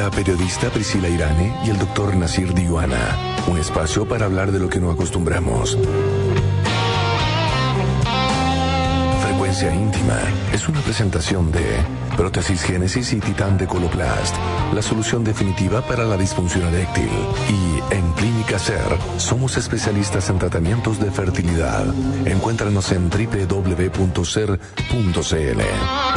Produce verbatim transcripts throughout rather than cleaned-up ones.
la periodista Priscila Irane y el doctor Nasir Diwana. Un espacio para hablar de lo que no acostumbramos. Frecuencia Íntima es una presentación de Prótesis Génesis y Titán de Coloplast, la solución definitiva para la disfunción eréctil. Y en Clínica Ser, somos especialistas en tratamientos de fertilidad. Encuéntranos en doble u doble u doble u punto ser punto c l.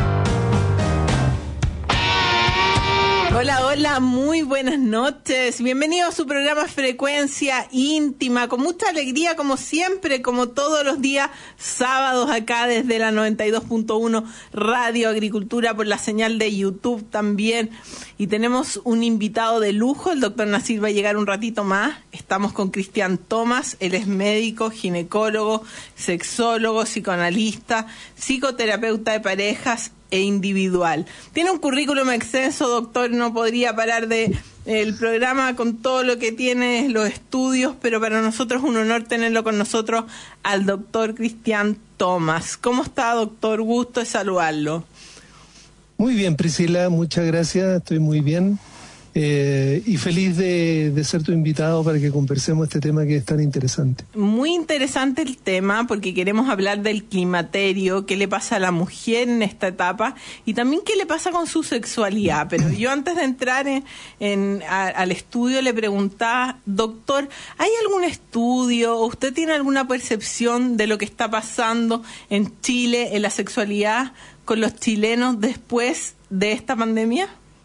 Hola, hola, muy buenas noches. Bienvenido a su programa Frecuencia Íntima, con mucha alegría como siempre, como todos los días sábados acá desde la noventa y dos punto uno Radio Agricultura, por la señal de YouTube también. Y tenemos un invitado de lujo, el doctor Nasir va a llegar un ratito más. Estamos con Cristian Thomas, él es médico, ginecólogo, sexólogo, psicoanalista, psicoterapeuta de parejas e individual. Tiene un currículum extenso, doctor, no podría parar de el programa con todo lo que tiene, los estudios, pero para nosotros es un honor tenerlo con nosotros al doctor Cristian Thomas. ¿Cómo está, doctor? Gusto de saludarlo. Muy bien, Priscila, muchas gracias, estoy muy bien. Eh, y feliz de, de ser tu invitado para que conversemos este tema que es tan interesante. Muy interesante el tema porque queremos hablar del climaterio, qué le pasa a la mujer en esta etapa y también qué le pasa con su sexualidad. Pero yo antes de entrar en, en, a, al estudio le preguntaba, doctor, ¿hay algún estudio o usted tiene alguna percepción de lo que está pasando en Chile, en la sexualidad con los chilenos después de esta pandemia?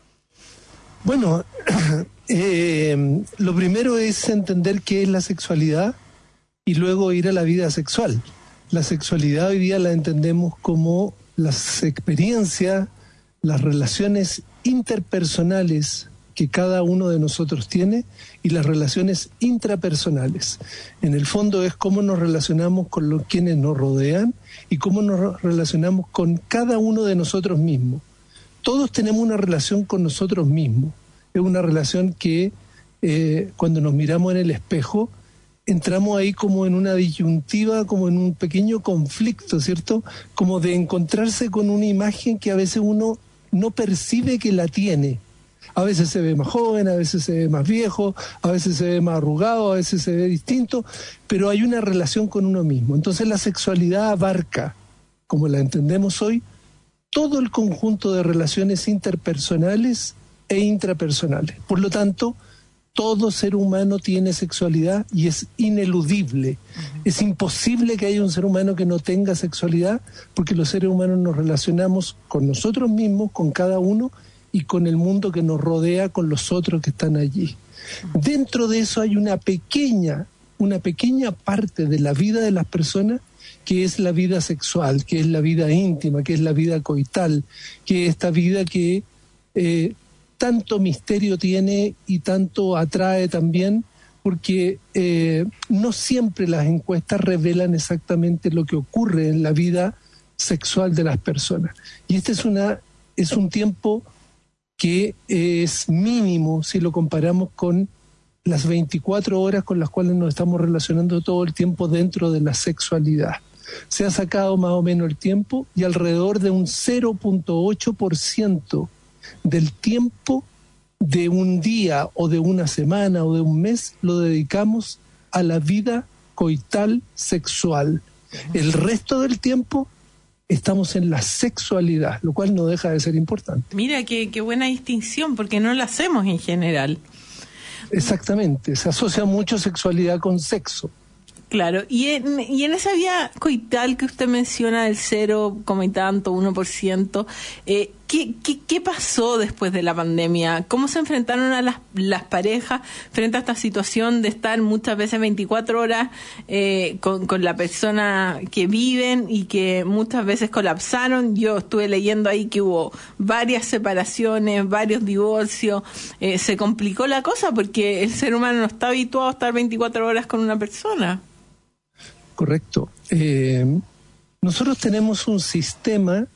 Bueno, eh, lo primero es entender qué es la sexualidad y luego ir a la vida sexual. La sexualidad hoy día la entendemos como las experiencias, las relaciones interpersonales que cada uno de nosotros tiene y las relaciones intrapersonales. En el fondo es cómo nos relacionamos con los quienes nos rodean y cómo nos relacionamos con cada uno de nosotros mismos. Todos tenemos una relación con nosotros mismos. Es una relación que eh, cuando nos miramos en el espejo, entramos ahí como en una disyuntiva, como en un pequeño conflicto, ¿cierto? Como de encontrarse con una imagen que a veces uno no percibe que la tiene. A veces se ve más joven, a veces se ve más viejo, a veces se ve más arrugado, a veces se ve distinto, pero hay una relación con uno mismo. Entonces la sexualidad abarca, como la entendemos hoy, todo el conjunto de relaciones interpersonales e intrapersonales. Por lo tanto, todo ser humano tiene sexualidad y es ineludible. Uh-huh. Es imposible que haya un ser humano que no tenga sexualidad porque los seres humanos nos relacionamos con nosotros mismos, con cada uno y con el mundo que nos rodea, con los otros que están allí. Uh-huh. Dentro de eso hay una pequeña, una pequeña parte de la vida de las personas que es la vida sexual, que es la vida íntima, que es la vida coital, que es esta vida que eh, tanto misterio tiene y tanto atrae también, porque eh, no siempre las encuestas revelan exactamente lo que ocurre en la vida sexual de las personas. Y este es, una, es un tiempo que es mínimo si lo comparamos con las veinticuatro horas con las cuales nos estamos relacionando todo el tiempo dentro de la sexualidad. Se ha sacado más o menos el tiempo y alrededor de un cero punto ocho por ciento del tiempo de un día o de una semana o de un mes lo dedicamos a la vida coital sexual. El resto del tiempo estamos en la sexualidad, lo cual no deja de ser importante. Mira, qué, qué buena distinción, porque no la hacemos en general. Exactamente, se asocia mucho sexualidad con sexo. Claro, y en, y en esa vida coital que usted menciona del cero coma y tanto, uno por ciento, eh, ¿qué, qué, ¿qué pasó después de la pandemia? ¿Cómo se enfrentaron a las, las parejas frente a esta situación de estar muchas veces veinticuatro horas eh, con, con la persona que viven y que muchas veces colapsaron? Yo estuve leyendo ahí que hubo varias separaciones, varios divorcios, eh, se complicó la cosa porque el ser humano no está habituado a estar veinticuatro horas con una persona. Correcto. Eh, nosotros tenemos un sistema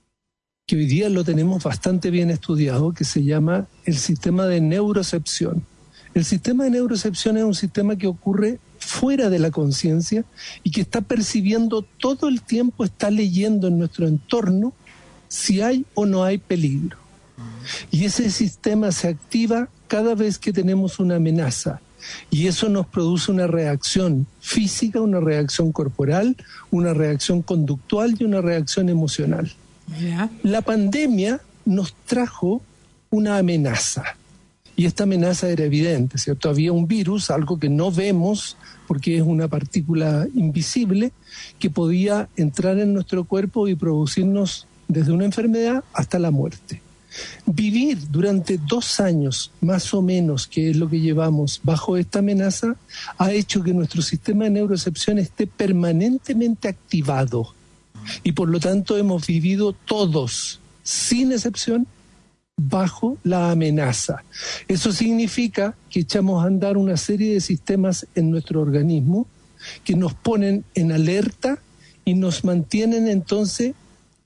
que hoy día lo tenemos bastante bien estudiado, que se llama el sistema de neurocepción. El sistema de neurocepción es un sistema que ocurre fuera de la conciencia y que está percibiendo todo el tiempo, está leyendo en nuestro entorno si hay o no hay peligro. Y ese sistema se activa cada vez que tenemos una amenaza. Y eso nos produce una reacción física, una reacción corporal, una reacción conductual y una reacción emocional. Yeah. La pandemia nos trajo una amenaza. Y esta amenaza era evidente, ¿cierto? Había un virus, algo que no vemos porque es una partícula invisible, que podía entrar en nuestro cuerpo y producirnos desde una enfermedad hasta la muerte. Vivir durante dos años, más o menos, que es lo que llevamos bajo esta amenaza, ha hecho que nuestro sistema de neurorecepción esté permanentemente activado. Y por lo tanto hemos vivido todos, sin excepción, bajo la amenaza. Eso significa que echamos a andar una serie de sistemas en nuestro organismo que nos ponen en alerta y nos mantienen entonces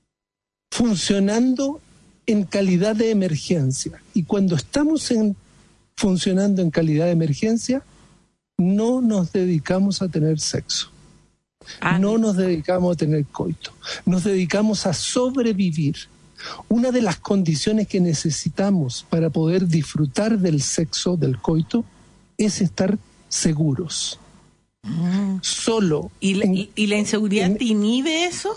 funcionando en calidad de emergencia. Y cuando estamos en, funcionando en calidad de emergencia, no nos dedicamos a tener sexo. Ah. No nos dedicamos a tener coito. Nos dedicamos a sobrevivir. Una de las condiciones que necesitamos para poder disfrutar del sexo, del coito, es estar seguros. Mm. Solo. ¿Y la, en, ¿y la inseguridad en, te inhibe eso?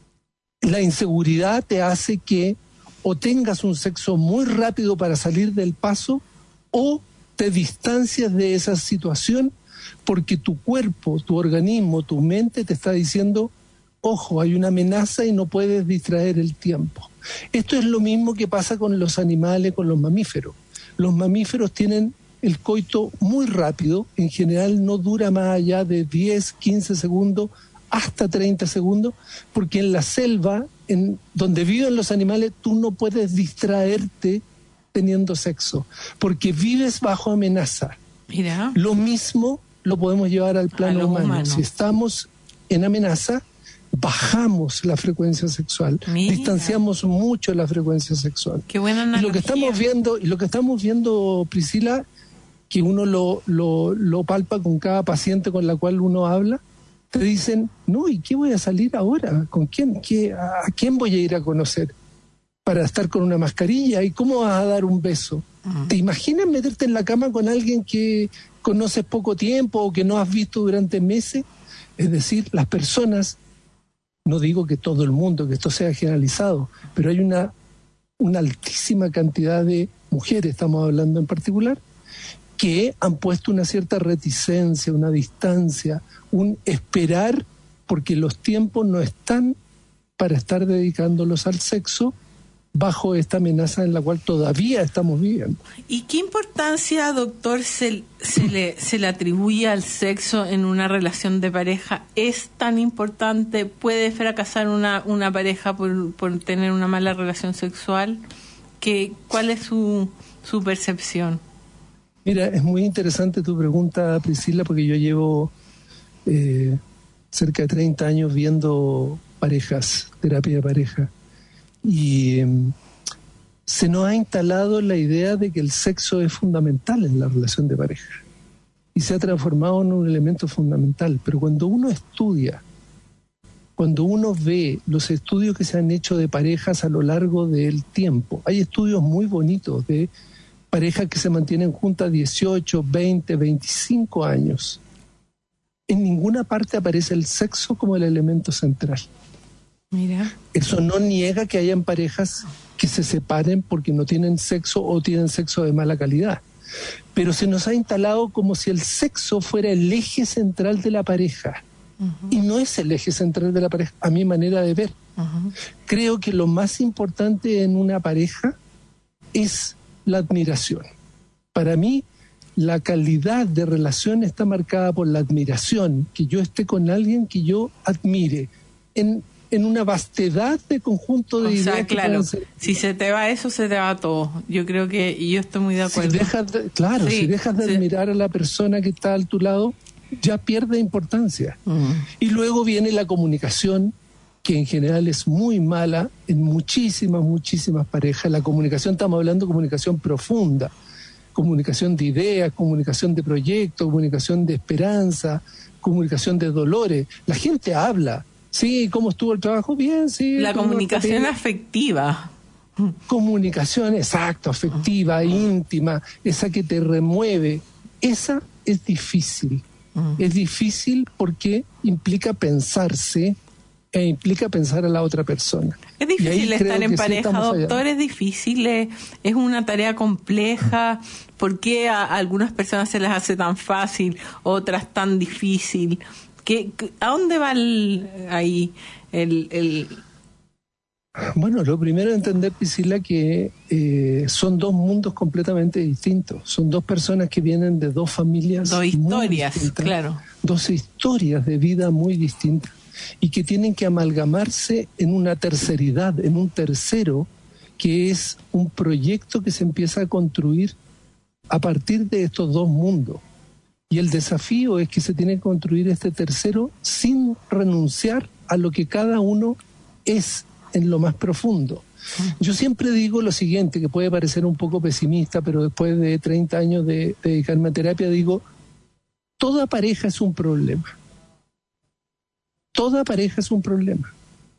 La inseguridad te hace que o tengas un sexo muy rápido para salir del paso, o te distancias de esa situación porque tu cuerpo, tu organismo, tu mente te está diciendo, ojo, hay una amenaza y no puedes distraer el tiempo. Esto es lo mismo que pasa con los animales, con los mamíferos. Los mamíferos tienen el coito muy rápido, en general no dura más allá de diez, quince segundos, hasta treinta segundos, porque en la selva, en donde viven los animales, tú no puedes distraerte teniendo sexo, porque vives bajo amenaza. Mira. Lo mismo lo podemos llevar al plano humano. humano. Si estamos en amenaza, bajamos la frecuencia sexual, Mira. distanciamos mucho la frecuencia sexual. Qué buena analogía. Y lo que estamos viendo, y lo que estamos viendo, Priscila, que uno lo, lo, lo palpa con cada paciente con la cual uno habla, te dicen, no, ¿y qué voy a salir ahora? ¿Con quién? ¿Qué, ¿A quién voy a ir a conocer? Para estar con una mascarilla, ¿y cómo vas a dar un beso? Uh-huh. ¿Te imaginas meterte en la cama con alguien que conoces poco tiempo o que no has visto durante meses? Es decir, las personas, no digo que todo el mundo, que esto sea generalizado, pero hay una, una altísima cantidad de mujeres, estamos hablando en particular, que han puesto una cierta reticencia, una distancia, un esperar, porque los tiempos no están para estar dedicándolos al sexo bajo esta amenaza en la cual todavía estamos viviendo. ¿Y qué importancia, doctor, se, se, le, se le atribuye al sexo en una relación de pareja? ¿Es tan importante? ¿Puede fracasar una, una pareja por, por tener una mala relación sexual? ¿Qué, ¿Cuál es su, su percepción? Mira, es muy interesante tu pregunta, Priscila, porque yo llevo eh, cerca de treinta años viendo parejas, terapia de pareja, y eh, se nos ha instalado la idea de que el sexo es fundamental en la relación de pareja y se ha transformado en un elemento fundamental. Pero cuando uno estudia, cuando uno ve los estudios que se han hecho de parejas a lo largo del tiempo, hay estudios muy bonitos de parejas que se mantienen juntas dieciocho, veinte, veinticinco años. En ninguna parte aparece el sexo como el elemento central. Mira. Eso no niega que hayan parejas que se separen porque no tienen sexo o tienen sexo de mala calidad. Pero se nos ha instalado como si el sexo fuera el eje central de la pareja. Uh-huh. Y no es el eje central de la pareja, a mi manera de ver. Uh-huh. Creo que lo más importante en una pareja es la admiración. Para mí, la calidad de relación está marcada por la admiración, que yo esté con alguien que yo admire, en, en una vastedad de conjunto de o ideas. Sea, claro, si se te va eso, se te va todo. Yo creo que, y yo estoy muy de acuerdo. Si dejas de, claro, sí, si dejas de sí. admirar a la persona que está a tu lado, ya pierde importancia. Uh-huh. Y luego viene la comunicación, que en general es muy mala en muchísimas, muchísimas parejas. La comunicación, estamos hablando de comunicación profunda, comunicación de ideas, comunicación de proyectos, comunicación de esperanza, comunicación de dolores. La gente habla, sí, ¿cómo estuvo el trabajo? Bien, sí. La comunicación afectiva. Comunicación, exacto, afectiva, íntima, esa que te remueve, esa es difícil. Es difícil porque implica pensarse e implica pensar a la otra persona. Es difícil estar en pareja, sí, doctor, es difícil, es, es una tarea compleja. ¿Por qué a, a algunas personas se les hace tan fácil, otras tan difícil? ¿Qué, ¿A dónde va el, ahí el, el...? Bueno, lo primero es entender, Priscila, que eh, son dos mundos completamente distintos. Son dos personas que vienen de dos familias. Dos historias, claro. Dos historias de vida muy distintas y que tienen que amalgamarse en una terceridad, en un tercero, que es un proyecto que se empieza a construir a partir de estos dos mundos. Y el desafío es que se tiene que construir este tercero sin renunciar a lo que cada uno es en lo más profundo. Yo siempre digo lo siguiente, que puede parecer un poco pesimista, pero después de treinta años de, de dedicarme a terapia, digo, toda pareja es un problema. Toda pareja es un problema.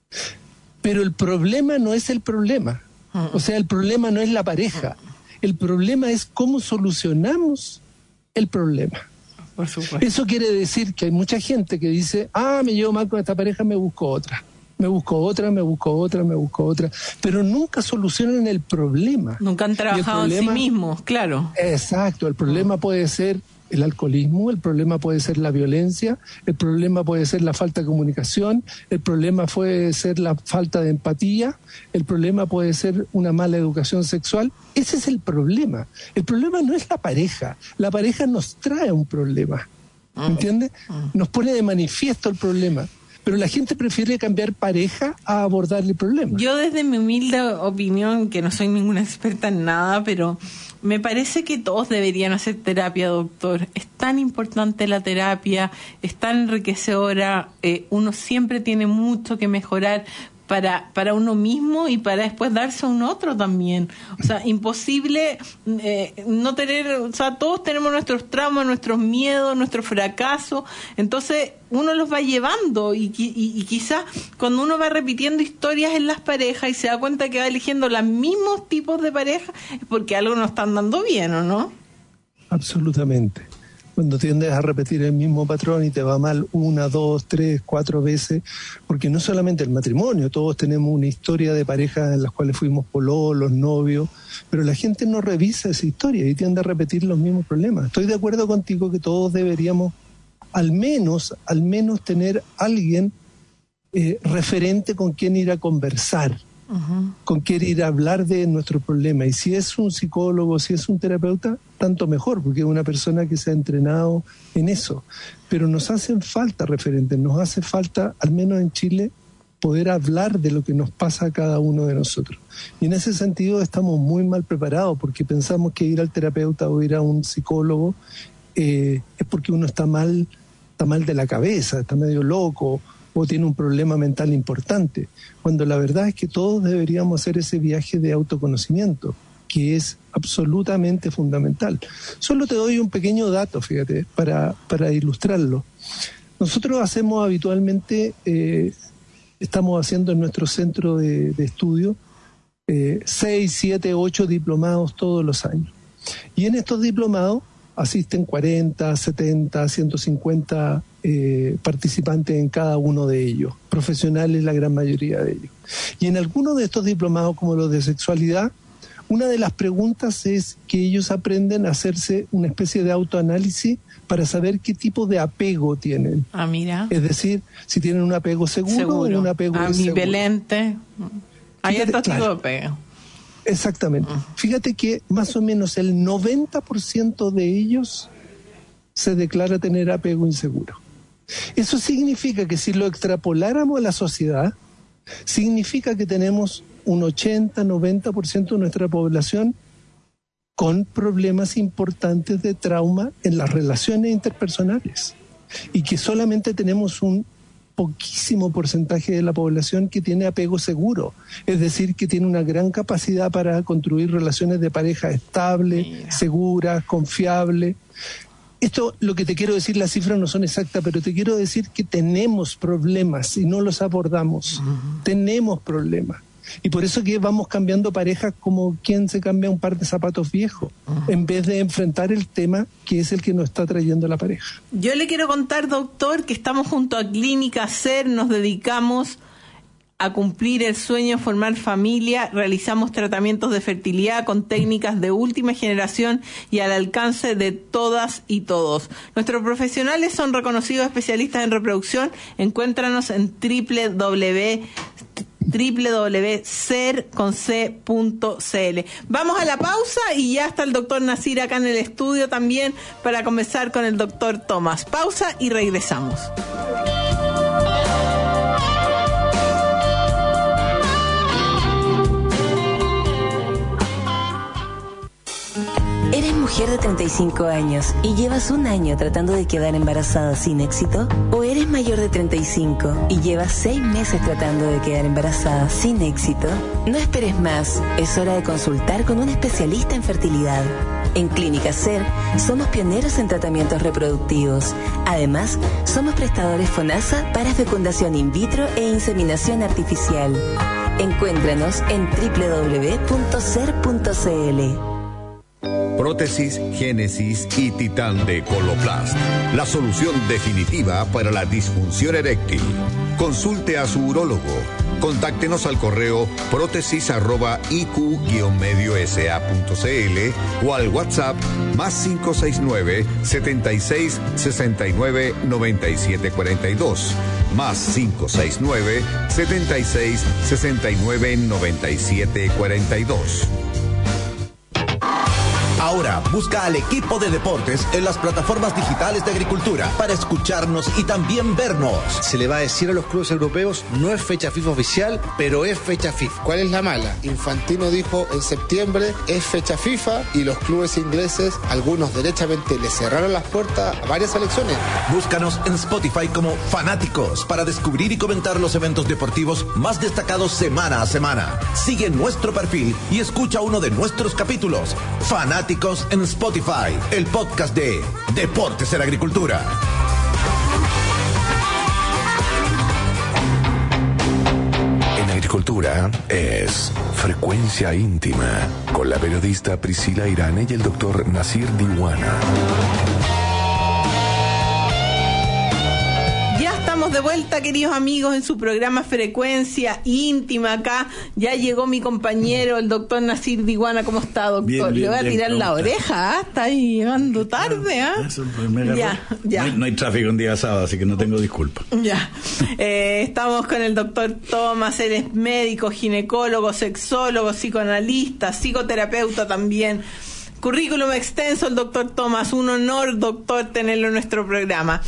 Pero el problema no es el problema. O sea, el problema no es la pareja. El problema es cómo solucionamos el problema. Por supuesto. Eso quiere decir que hay mucha gente que dice, ah, me llevo mal con esta pareja, me busco otra. Me busco otra, me busco otra, me busco otra. Pero nunca solucionan el problema. Nunca han trabajado problema, en sí mismos, claro. Exacto, el problema oh. puede ser el alcoholismo, el problema puede ser la violencia, el problema puede ser la falta de comunicación, el problema puede ser la falta de empatía, el problema puede ser una mala educación sexual. Ese es el problema. El problema no es la pareja. La pareja nos trae un problema. ¿Me entiendes? Nos pone de manifiesto el problema. Pero la gente prefiere cambiar pareja a abordar el problema. Yo desde mi humilde opinión, que no soy ninguna experta en nada, pero me parece que todos deberían hacer terapia, doctor. Es tan importante la terapia, es tan enriquecedora, eh, uno siempre tiene mucho que mejorar para para uno mismo y para después darse a un otro también. O sea, imposible eh, no tener, o sea, todos tenemos nuestros traumas, nuestros miedos, nuestros fracasos, entonces uno los va llevando y, y, y quizás cuando uno va repitiendo historias en las parejas y se da cuenta que va eligiendo los mismos tipos de parejas, es porque algo no está andando bien, ¿o no? Absolutamente. Cuando tiendes a repetir el mismo patrón y te va mal una, dos, tres, cuatro veces, porque no solamente el matrimonio, todos tenemos una historia de parejas en las cuales fuimos pololos, novios, pero la gente no revisa esa historia y tiende a repetir los mismos problemas. Estoy de acuerdo contigo que todos deberíamos al menos, al menos tener alguien eh, referente con quien ir a conversar. Uh-huh. Con quien ir a hablar de nuestro problema, y si es un psicólogo, si es un terapeuta, tanto mejor, porque es una persona que se ha entrenado en eso. Pero nos hacen falta referentes, nos hace falta, al menos en Chile, poder hablar de lo que nos pasa a cada uno de nosotros. Y en ese sentido estamos muy mal preparados, porque pensamos que ir al terapeuta o ir a un psicólogo eh, es porque uno está mal, está mal de la cabeza, está medio loco, o tiene un problema mental importante, cuando la verdad es que todos deberíamos hacer ese viaje de autoconocimiento, que es absolutamente fundamental. Solo te doy un pequeño dato, fíjate, para, para ilustrarlo. Nosotros hacemos habitualmente, eh, estamos haciendo en nuestro centro de, de estudio, eh, seis, siete, ocho diplomados todos los años. Y en estos diplomados asisten cuarenta, setenta, ciento cincuenta eh, participantes en cada uno de ellos, profesionales la gran mayoría de ellos. Y en algunos de estos diplomados, como los de sexualidad, una de las preguntas es que ellos aprenden a hacerse una especie de autoanálisis para saber qué tipo de apego tienen. Ah, mira. Es decir, si tienen un apego seguro, seguro. o un apego ambivalente. Hay otro tipo de apego. Exactamente. Uh-huh. Fíjate que más o menos el noventa por ciento de ellos se declara tener apego inseguro. Eso significa que si lo extrapoláramos a la sociedad, significa que tenemos un ochenta, noventa por ciento de nuestra población con problemas importantes de trauma en las relaciones interpersonales y que solamente tenemos un poquísimo porcentaje de la población que tiene apego seguro, es decir, que tiene una gran capacidad para construir relaciones de pareja estables, Mira. seguras, confiables. Esto, lo que te quiero decir, las cifras no son exactas, pero te quiero decir que tenemos problemas y no los abordamos. Uh-huh. Tenemos problemas. Y por eso que vamos cambiando parejas como quien se cambia un par de zapatos viejos, uh-huh. en vez de enfrentar el tema que es el que nos está trayendo la pareja. Yo le quiero contar, doctor, que estamos junto a Clínica SER, nos dedicamos a cumplir el sueño de formar familia, realizamos tratamientos de fertilidad con técnicas de última generación y al alcance de todas y todos. Nuestros profesionales son reconocidos especialistas en reproducción. Encuéntranos en doble u doble u doble u doble u punto ser con c punto c l. Vamos a la pausa y ya está el doctor Nasir acá en el estudio también para conversar con el doctor Tomás. Pausa y regresamos. ¿Eres mujer de treinta y cinco años y llevas un año tratando de quedar embarazada sin éxito? ¿O eres mayor de treinta y cinco y llevas seis meses tratando de quedar embarazada sin éxito? No esperes más, es hora de consultar con un especialista en fertilidad. En Clínica SER somos pioneros en tratamientos reproductivos. Además, somos prestadores FONASA para fecundación in vitro e inseminación artificial. Encuéntranos en doble u doble u doble u punto ser punto c l. Prótesis, Génesis y Titán de Coloplast. La solución definitiva para la disfunción eréctil. Consulte a su urólogo. Contáctenos al correo prótesis arroba iq guion medio sa punto cl o al WhatsApp más cinco seis nueve, setenta y seis, sesenta y nueve, noventa y siete cuarenta y dos. Más cinco seis nueve, setenta y seis, sesenta y nueve, noventa y siete cuarenta y dos. Ahora busca al equipo de deportes en las plataformas digitales de Agricultura para escucharnos y también vernos. Se le va a decir a los clubes europeos, no es fecha FIFA oficial, pero es fecha FIFA. ¿Cuál es la mala? Infantino dijo en septiembre, es fecha FIFA, y los clubes ingleses, algunos derechamente le cerraron las puertas a varias selecciones. Búscanos en Spotify como Fanáticos para descubrir y comentar los eventos deportivos más destacados semana a semana. Sigue nuestro perfil y escucha uno de nuestros capítulos. Fanáticos en Spotify, el podcast de Deportes en Agricultura. En Agricultura es Frecuencia Íntima con la periodista Priscila Irane y el doctor Nasir Diwana. De vuelta, queridos amigos, en su programa Frecuencia Íntima. Acá ya llegó mi compañero, el doctor Nasir Diwana. ¿Cómo está, doctor? Bien, bien, Le voy a tirar bien, la oreja, ¿eh? Está ahí llegando tarde, ¿ah? ¿eh? Ya, ya. No hay, no hay tráfico un día sábado, así que no tengo disculpa. Ya. Eh, estamos con el doctor Tomás. Él es médico, ginecólogo, sexólogo, psicoanalista, psicoterapeuta también. Currículum extenso, el doctor Tomás. Un honor, doctor, tenerlo en nuestro programa.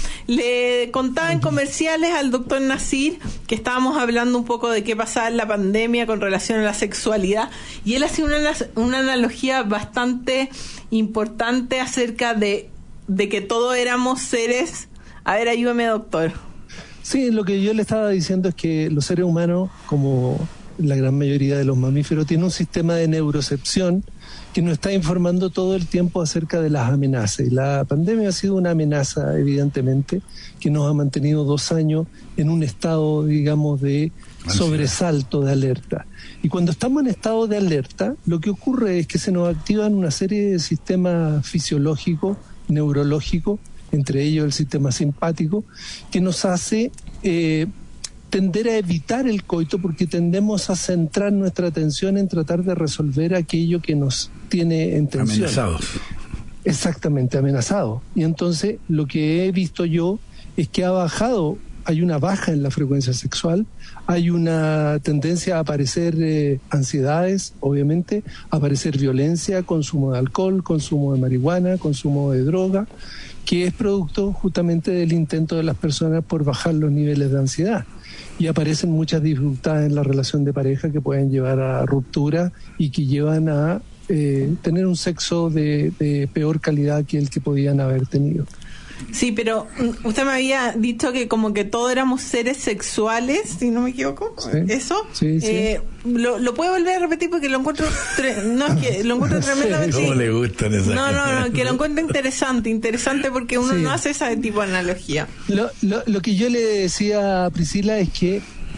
Le contaba en comerciales al doctor Nasir que estábamos hablando un poco de qué pasaba en la pandemia con relación a la sexualidad, y él hacía una, una analogía bastante importante acerca de, de que todos éramos seres. A ver, ayúdame, doctor. Sí, lo que yo le estaba diciendo es que los seres humanos, como la gran mayoría de los mamíferos, tienen un sistema de neurocepción que nos está informando todo el tiempo acerca de las amenazas. Y la pandemia ha sido una amenaza, evidentemente, que nos ha mantenido dos años en un estado, digamos, de sobresalto, de alerta. Y cuando estamos en estado de alerta, lo que ocurre es que se nos activan una serie de sistemas fisiológicos, neurológicos, entre ellos el sistema simpático, que nos hace eh, tender a evitar el coito, porque tendemos a centrar nuestra atención en tratar de resolver aquello que nos tiene en tensión. Amenazados. Exactamente, amenazados. Y entonces lo que he visto yo es que ha bajado, hay una baja en la frecuencia sexual, hay una tendencia a aparecer eh, ansiedades, obviamente, a aparecer violencia, consumo de alcohol, consumo de marihuana, consumo de droga, que es producto justamente del intento de las personas por bajar los niveles de ansiedad. Y aparecen muchas dificultades en la relación de pareja que pueden llevar a ruptura y que llevan a eh, tener un sexo de, de peor calidad que el que podían haber tenido. Sí, pero usted me había dicho que como que todos éramos seres sexuales, si no me equivoco. Sí. ¿Eso? Sí, sí. Eh, ¿lo, ¿Lo puede volver a repetir? Porque lo encuentro... Tre- no, es que lo encuentro tremendamente... ¿Cómo le gustan esas No, no, no, que lo encuentro interesante, interesante porque uno sí. no hace ese tipo de analogía. Lo, lo, lo que yo le decía a Priscila es que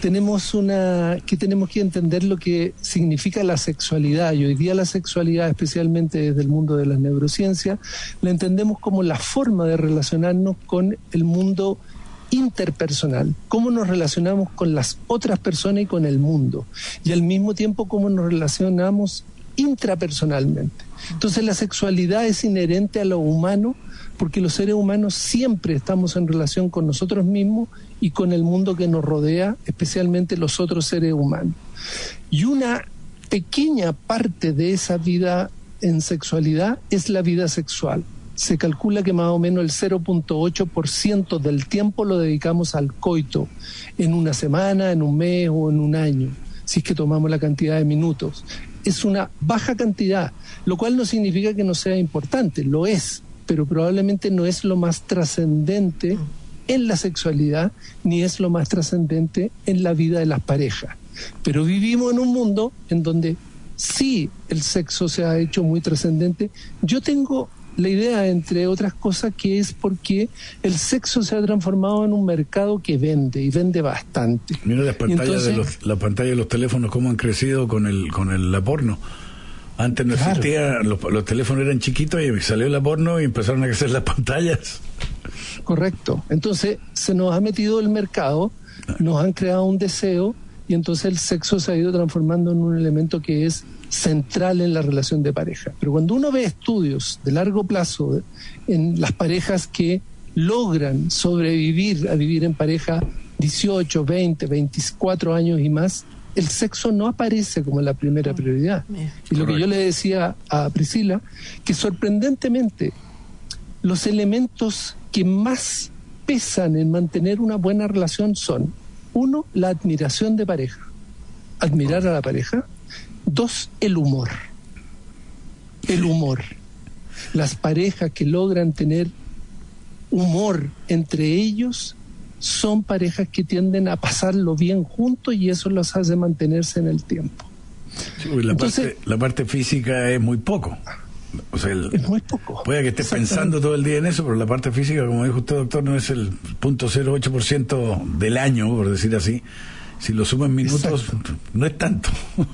tenemos una que tenemos que entender lo que significa la sexualidad, y hoy día la sexualidad, especialmente desde el mundo de las neurociencias, la entendemos como la forma de relacionarnos con el mundo interpersonal, cómo nos relacionamos con las otras personas y con el mundo, y al mismo tiempo cómo nos relacionamos intrapersonalmente. Entonces la sexualidad es inherente a lo humano, porque los seres humanos siempre estamos en relación con nosotros mismos y con el mundo que nos rodea, especialmente los otros seres humanos. Y una pequeña parte de esa vida en sexualidad es la vida sexual. Se calcula que más o menos el cero punto ocho por ciento del tiempo lo dedicamos al coito, en una semana, en un mes o en un año, si es que tomamos la cantidad de minutos. Es una baja cantidad, lo cual no significa que no sea importante, lo es, pero probablemente no es lo más trascendente en la sexualidad, ni es lo más trascendente en la vida de las parejas. Pero vivimos en un mundo en donde sí el sexo se ha hecho muy trascendente. Yo tengo la idea, entre otras cosas, que es porque el sexo se ha transformado en un mercado que vende, y vende bastante. Mira las pantallas, entonces, de los, la pantalla de los teléfonos, cómo han crecido con el con el la porno. Antes no claro. existía, los, los teléfonos eran chiquitos y salió la porno y empezaron a crecer las pantallas. Correcto. Entonces se nos ha metido el mercado, nos han creado un deseo, y entonces el sexo se ha ido transformando en un elemento que es central en la relación de pareja. Pero cuando uno ve estudios de largo plazo en las parejas que logran sobrevivir a vivir en pareja dieciocho, veinte, veinticuatro años y más, el sexo no aparece como la primera prioridad. Y lo que yo le decía a Priscila, que sorprendentemente los elementos que más pesan en mantener una buena relación son: uno, la admiración de pareja, admirar a la pareja; dos, el humor. El humor. Las parejas que logran tener humor entre ellos son parejas que tienden a pasarlo bien juntos, y eso los hace mantenerse en el tiempo. Sí, la, Entonces, parte, la parte física es muy poco. O sea, el, es muy poco. Puede que estés pensando todo el día en eso, pero la parte física, como dijo usted, doctor, no es el punto cero ocho por ciento del año, por decir así. Si lo suman minutos, exacto, no es tanto.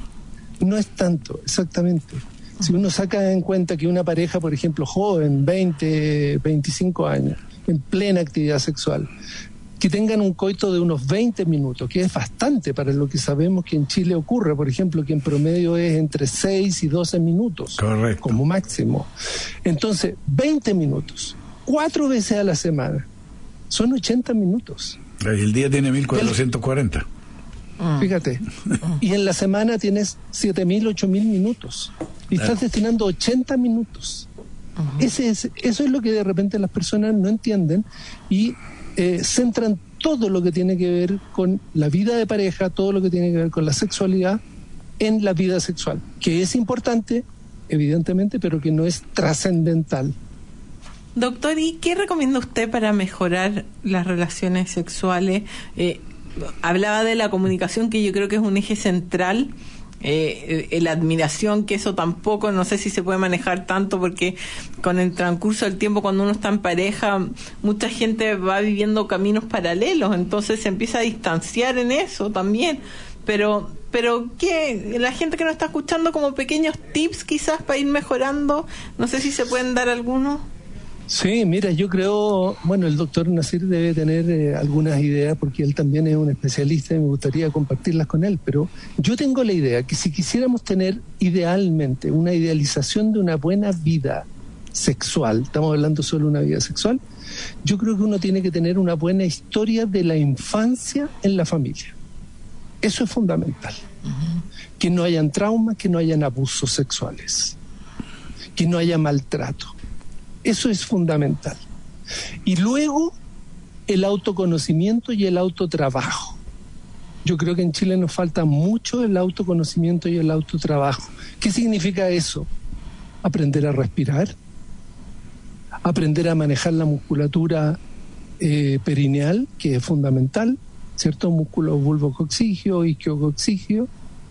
No es tanto, exactamente. Si uno saca en cuenta que una pareja, por ejemplo, joven, veinte, veinticinco años, en plena actividad sexual, que tengan un coito de unos veinte minutos, que es bastante para lo que sabemos que en Chile ocurre, por ejemplo, que en promedio es entre seis y doce minutos. Correcto. Como máximo. Entonces, veinte minutos, cuatro veces a la semana, son ochenta minutos. Y el día tiene mil cuatrocientos cuarenta. Fíjate, y en la semana tienes siete mil, ocho mil minutos, y estás destinando ochenta minutos. Uh-huh. Ese es, eso es lo que de repente las personas no entienden, y eh, centran todo lo que tiene que ver con la vida de pareja, todo lo que tiene que ver con la sexualidad, en la vida sexual, que es importante, evidentemente, pero que no es trascendental. Doctor, ¿y qué recomienda usted para mejorar las relaciones sexuales? Eh, hablaba de la comunicación, que yo creo que es un eje central. Eh, eh, la admiración, que eso tampoco, no sé si se puede manejar tanto, porque con el transcurso del tiempo, cuando uno está en pareja, mucha gente va viviendo caminos paralelos, entonces se empieza a distanciar en eso también. Pero, pero ¿qué? La gente que nos está escuchando, como pequeños tips quizás para ir mejorando, no sé si se pueden dar algunos. Sí, mira, yo creo, bueno, el doctor Nasir debe tener eh, algunas ideas, porque él también es un especialista y me gustaría compartirlas con él, pero yo tengo la idea que si quisiéramos tener idealmente una idealización de una buena vida sexual, estamos hablando solo de una vida sexual, yo creo que uno tiene que tener una buena historia de la infancia en la familia. Eso es fundamental. Uh-huh. Que no hayan traumas, que no hayan abusos sexuales, que no haya maltrato. Eso es fundamental. Y luego, el autoconocimiento y el autotrabajo. Yo creo que en Chile nos falta mucho el autoconocimiento y el autotrabajo. ¿Qué significa eso? Aprender a respirar, aprender a manejar la musculatura eh, perineal, que es fundamental, ¿cierto? Músculo vulvococcígeo, isquiococcígeo.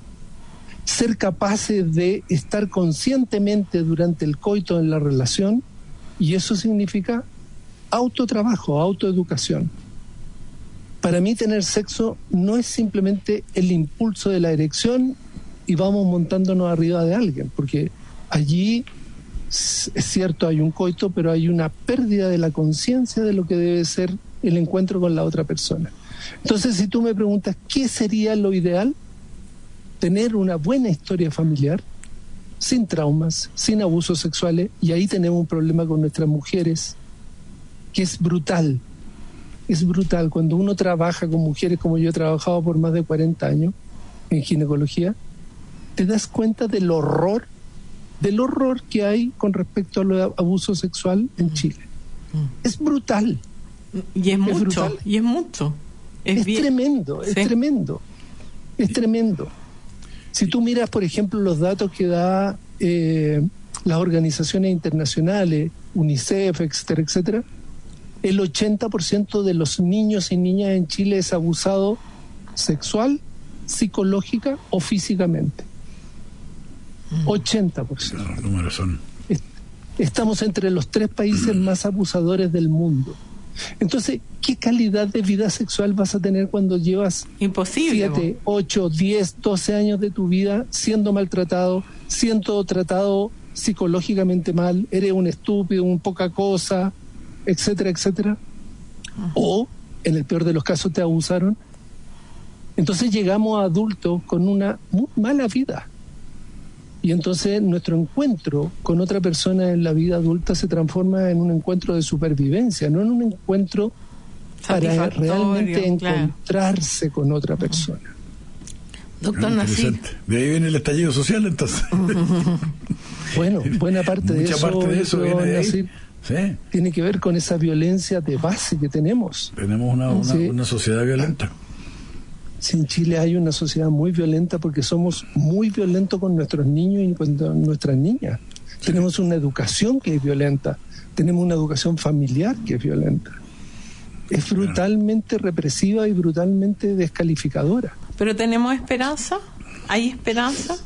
Ser capaces de estar conscientemente durante el coito en la relación. Y eso significa autotrabajo, autoeducación. Para mí tener sexo no es simplemente el impulso de la erección y vamos montándonos arriba de alguien, porque allí es cierto, hay un coito, pero hay una pérdida de la conciencia de lo que debe ser el encuentro con la otra persona. Entonces, si tú me preguntas qué sería lo ideal, tener una buena historia familiar, sin traumas, sin abusos sexuales, y ahí tenemos un problema con nuestras mujeres, que es brutal, es brutal. Cuando uno trabaja con mujeres, como yo he trabajado por más de cuarenta años en ginecología, te das cuenta del horror, del horror que hay con respecto al abuso sexual en Chile. Es brutal. Y es, es mucho, brutal. y es mucho. Es, es bien... tremendo, es sí. tremendo, es tremendo. Si tú miras, por ejemplo, los datos que da eh, las organizaciones internacionales, UNICEF, etcétera, etcétera, el ochenta por ciento de los niños y niñas en Chile es abusado sexual, psicológica o físicamente. ochenta por ciento. Los números son... Estamos entre los tres países más abusadores del mundo. Entonces, ¿qué calidad de vida sexual vas a tener cuando llevas Imposible, siete, ocho, diez, doce años de tu vida siendo maltratado, siendo tratado psicológicamente mal, eres un estúpido, un poca cosa, etcétera, etcétera? O, en el peor de los casos, te abusaron. Entonces llegamos a adultos con una muy mala vida. Y entonces nuestro encuentro con otra persona en la vida adulta se transforma en un encuentro de supervivencia, no en un encuentro para realmente encontrarse, claro, con otra persona. Doctor Nasir. De ahí viene el estallido social, entonces. Bueno, buena parte de eso, parte de eso viene de ahí. Nasir, sí, tiene que ver con esa violencia de base que tenemos. Tenemos una, una, sí. una sociedad violenta. Sí, en Chile hay una sociedad muy violenta porque somos muy violentos con nuestros niños y con nuestras niñas. Sí. Tenemos una educación que es violenta, tenemos una educación familiar que es violenta. Es brutalmente represiva y brutalmente descalificadora. ¿Pero tenemos esperanza? ¿Hay esperanza?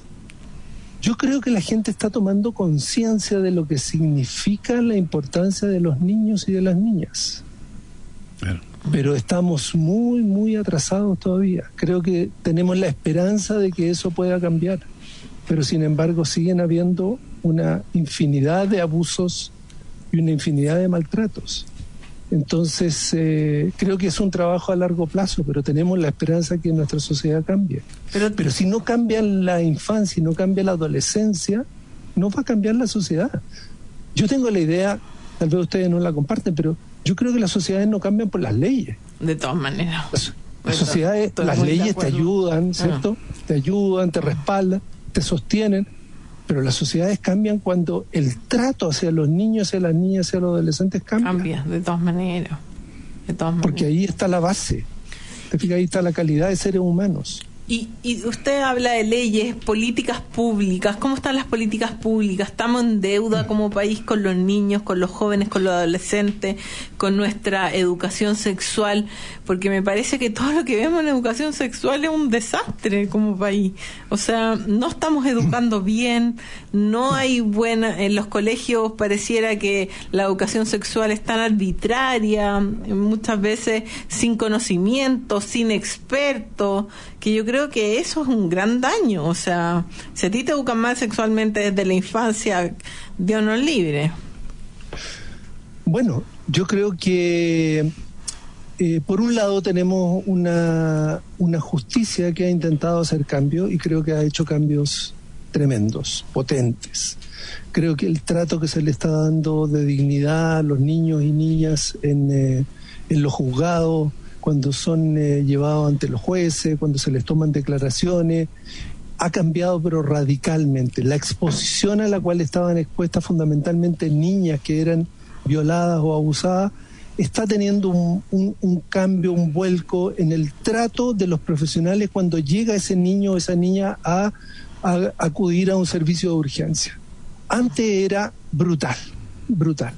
Yo creo que la gente está tomando conciencia de lo que significa la importancia de los niños y de las niñas. Claro. Pero estamos muy, muy atrasados todavía. Creo que tenemos la esperanza de que eso pueda cambiar, pero sin embargo siguen habiendo una infinidad de abusos y una infinidad de maltratos. Entonces, eh, creo que es un trabajo a largo plazo, pero tenemos la esperanza que nuestra sociedad cambie. Pero, pero si no cambia la infancia y no cambia la adolescencia, no va a cambiar la sociedad. Yo tengo la idea, tal vez ustedes no la comparten, pero yo creo que las sociedades no cambian por las leyes. De todas maneras. Las, las sociedades, las leyes te ayudan, ¿cierto? Ah. Te ayudan, te respaldan, te sostienen, pero las sociedades cambian cuando el trato hacia los niños, hacia las niñas, hacia los adolescentes cambia. Cambia, de todas maneras. De todas maneras. Porque ahí está la base. Te fijas, ahí está la calidad de seres humanos. Y, y usted habla de leyes, políticas públicas. ¿Cómo están las políticas públicas? ¿Estamos en deuda como país con los niños, con los jóvenes, con los adolescentes, con nuestra educación sexual? Porque me parece que todo lo que vemos en educación sexual es un desastre como país. O sea, no estamos educando bien, no hay buena... En los colegios pareciera que la educación sexual es tan arbitraria, muchas veces sin conocimiento, sin expertos, que yo creo que eso es un gran daño. O sea, si a ti te educan mal sexualmente desde la infancia, Dios nos libre. Bueno, yo creo que eh, por un lado tenemos una, una justicia que ha intentado hacer cambios y creo que ha hecho cambios tremendos, potentes. Creo que el trato que se le está dando de dignidad a los niños y niñas en, eh, en los juzgados, cuando son eh, llevados ante los jueces, cuando se les toman declaraciones, ha cambiado pero radicalmente. La exposición a la cual estaban expuestas fundamentalmente niñas que eran violadas o abusadas, está teniendo un, un, un cambio, un vuelco en el trato de los profesionales cuando llega ese niño o esa niña a, a acudir a un servicio de urgencia. Antes era brutal, brutal.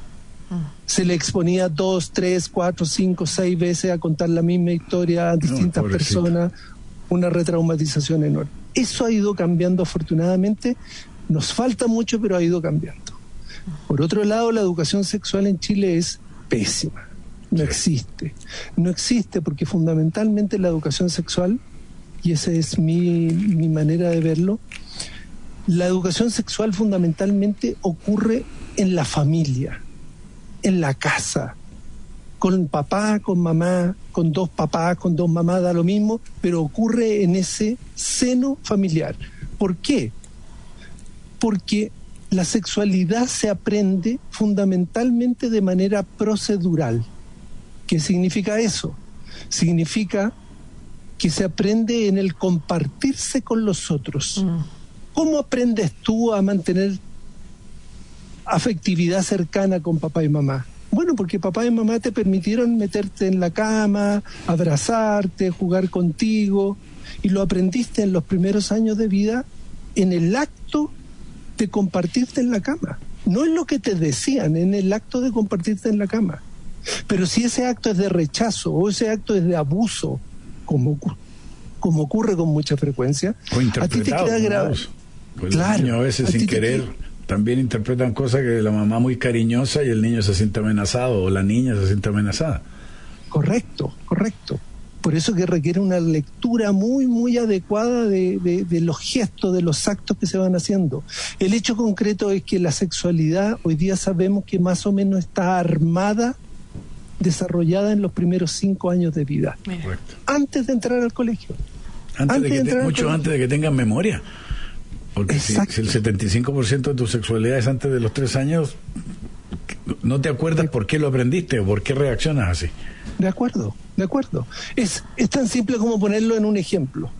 Se le exponía dos, tres, cuatro, cinco, seis veces a contar la misma historia a distintas no, personas, una retraumatización enorme. Eso ha ido cambiando afortunadamente, nos falta mucho, pero ha ido cambiando. Por otro lado, la educación sexual en Chile es pésima, No existe. No existe porque fundamentalmente la educación sexual, y esa es mi, mi manera de verlo, la educación sexual fundamentalmente ocurre en la familia, en la casa, con papá, con mamá, con dos papás, con dos mamás, da lo mismo, pero ocurre en ese seno familiar. ¿Por qué? Porque la sexualidad se aprende fundamentalmente de manera procedural. ¿Qué significa eso? Significa que se aprende en el compartirse con los otros. Mm. ¿Cómo aprendes tú a mantener afectividad cercana con papá y mamá? Bueno, porque papá y mamá te permitieron meterte en la cama, abrazarte, jugar contigo, y lo aprendiste en los primeros años de vida en el acto de compartirte en la cama. No en lo que te decían, en el acto de compartirte en la cama. Pero si ese acto es de rechazo o ese acto es de abuso, como, como ocurre con mucha frecuencia, a ti te queda grabado. Pues claro, los niños a veces sin querer te... también interpretan cosas que la mamá muy cariñosa y el niño se siente amenazado o la niña se siente amenazada. Correcto, correcto. Por eso que requiere una lectura muy, muy adecuada de, de, de los gestos, de los actos que se van haciendo. El hecho concreto es que la sexualidad hoy día sabemos que más o menos está armada, desarrollada en los primeros cinco años de vida. Correcto. Antes de entrar al colegio. Antes, antes de que de te, mucho antes de que tengan memoria. Porque si, si el setenta y cinco por ciento de tu sexualidad es antes de los tres años, no te acuerdas por qué lo aprendiste o por qué reaccionas así. De acuerdo, de acuerdo. Es, es tan simple como ponerlo en un ejemplo.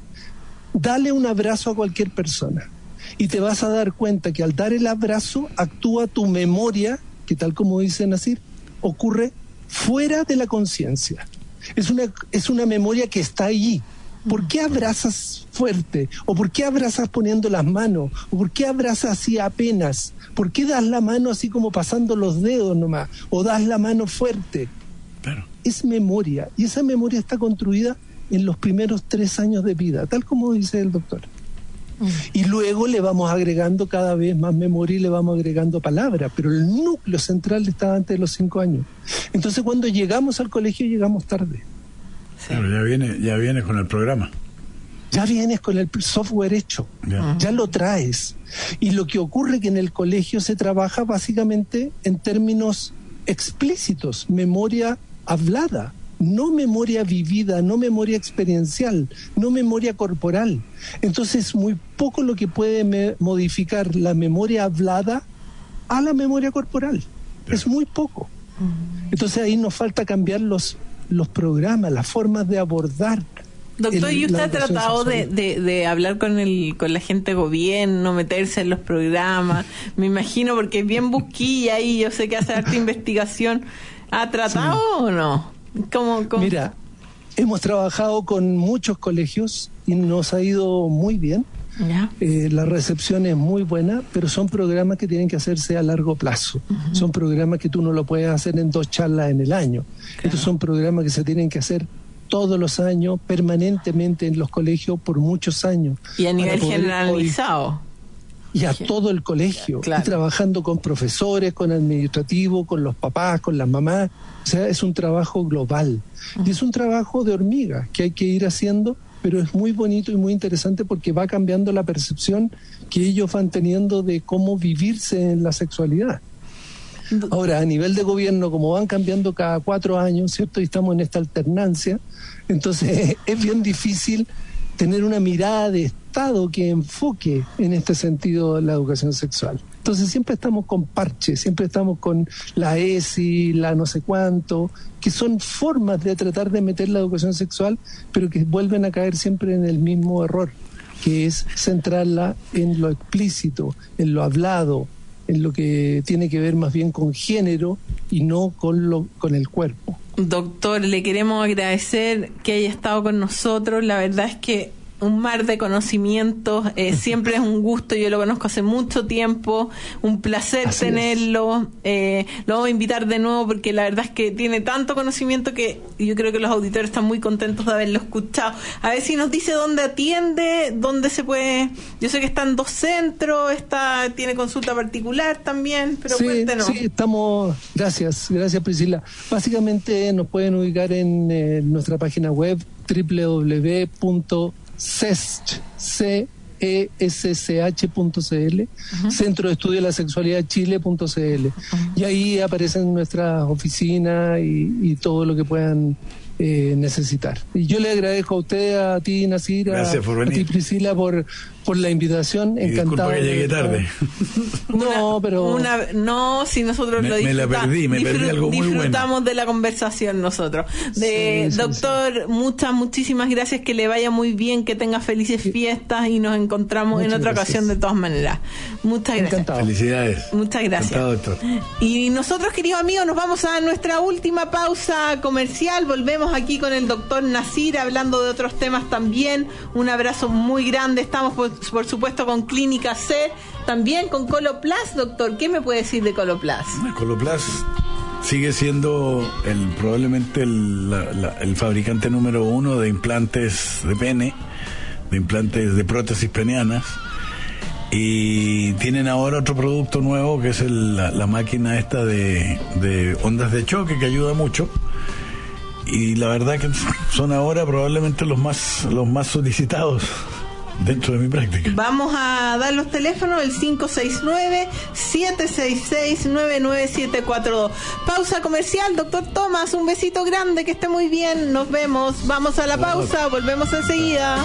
Dale un abrazo a cualquier persona y te vas a dar cuenta que al dar el abrazo actúa tu memoria, que tal como dice Nasir, ocurre fuera de la conciencia. Es una, es una memoria que está allí. ¿Por qué abrazas fuerte? ¿O por qué abrazas poniendo las manos? ¿O por qué abrazas así apenas? ¿Por qué das la mano así como pasando los dedos nomás? ¿O das la mano fuerte? Claro. Es memoria, y esa memoria está construida en los primeros tres años de vida, tal como dice el doctor. Mm. Y luego le vamos agregando cada vez más memoria y le vamos agregando palabras, pero el núcleo central está antes de los cinco años. Entonces cuando llegamos al colegio llegamos tarde. Sí. Claro, ya viene, ya vienes con el programa. Ya vienes con el software hecho, ya. ya lo traes. Y lo que ocurre es que en el colegio se trabaja básicamente en términos explícitos, memoria hablada, no memoria vivida, no memoria experiencial, no memoria corporal. Entonces es muy poco lo que puede me- modificar la memoria hablada a la memoria corporal. Sí. Es muy poco. Entonces ahí nos falta cambiar los, los programas, las formas de abordar. Doctor, ¿y usted ha tratado de, de, de hablar con el con la gente de gobierno, meterse en los programas? Me imagino, porque es bien busquilla y yo sé que hace harta investigación. ¿Ha tratado sí. o no? ¿Cómo, cómo? Mira, hemos trabajado con muchos colegios y nos ha ido muy bien. ¿Ya? Eh, la recepción es muy buena, pero son programas que tienen que hacerse a largo plazo. Uh-huh. Son programas que tú no lo puedes hacer en dos charlas en el año. Claro. Estos son programas que se tienen que hacer todos los años, permanentemente en los colegios por muchos años. Y a nivel generalizado. Y a todo el colegio, claro. Y trabajando con profesores, con administrativos, con los papás, con las mamás. O sea, es un trabajo global. Uh-huh. Y es un trabajo de hormiga que hay que ir haciendo, pero es muy bonito y muy interesante porque va cambiando la percepción que ellos van teniendo de cómo vivirse en la sexualidad. Ahora, a nivel de gobierno, como van cambiando cada cuatro años, ¿cierto? Y estamos en esta alternancia, entonces es bien difícil tener una mirada de Estado que enfoque en este sentido la educación sexual. Entonces siempre estamos con parches, siempre estamos con la E S I, la no sé cuánto, que son formas de tratar de meter la educación sexual, pero que vuelven a caer siempre en el mismo error, que es centrarla en lo explícito, en lo hablado, en lo que tiene que ver más bien con género y no con lo con el cuerpo. Doctor, le queremos agradecer que haya estado con nosotros. La verdad es que un mar de conocimientos, eh, siempre es un gusto, yo lo conozco hace mucho tiempo, un placer Así tenerlo, eh, lo vamos a invitar de nuevo porque la verdad es que tiene tanto conocimiento que yo creo que los auditores están muy contentos de haberlo escuchado. A ver si nos dice dónde atiende, dónde se puede, yo sé que está en dos centros, está, tiene consulta particular también, pero sí, cuéntenos. Sí, estamos, gracias, gracias Priscila. Básicamente nos pueden ubicar en eh, nuestra página web doble u doble u doble u punto C E S C H punto C L, uh-huh. Centro de Estudio de la Sexualidad Chile punto C L, uh-huh. Y ahí aparecen nuestras oficinas y, y todo lo que puedan eh, necesitar. Y yo le agradezco a usted, a ti Nasir, a, a ti Priscila por, por la invitación. Y encantado. Disculpa que llegué tarde. No, una, pero... Una, no, si nosotros me, lo disfrutamos. Me la perdí, me perdí algo muy disfrutamos bueno. de la conversación nosotros. De, sí, sí, doctor, sí. muchas, muchísimas gracias, que le vaya muy bien, que tenga felices fiestas y nos encontramos muchas en otra gracias. ocasión de todas maneras. Muchas gracias. Encantado. Felicidades. Muchas gracias. Encantado, doctor. Y nosotros, queridos amigos, nos vamos a nuestra última pausa comercial. Volvemos aquí con el doctor Nasir hablando de otros temas también. Un abrazo muy grande. Estamos, por, por supuesto, con Clínica C E R, también con Coloplast. Doctor, ¿qué me puede decir de Coloplast? Coloplast sigue siendo el probablemente el, la, la, el fabricante número uno de implantes de pene, de implantes de prótesis penianas, y tienen ahora otro producto nuevo que es el, la, la máquina esta de, de ondas de choque, que ayuda mucho, y la verdad que son ahora probablemente los más los más solicitados dentro de mi práctica. Vamos a dar los teléfonos, el cinco seis nueve, siete seis seis, nueve nueve siete cuatro dos. Pausa comercial, doctor Tomás, un besito grande, que esté muy bien, nos vemos. Vamos a la pausa, volvemos enseguida.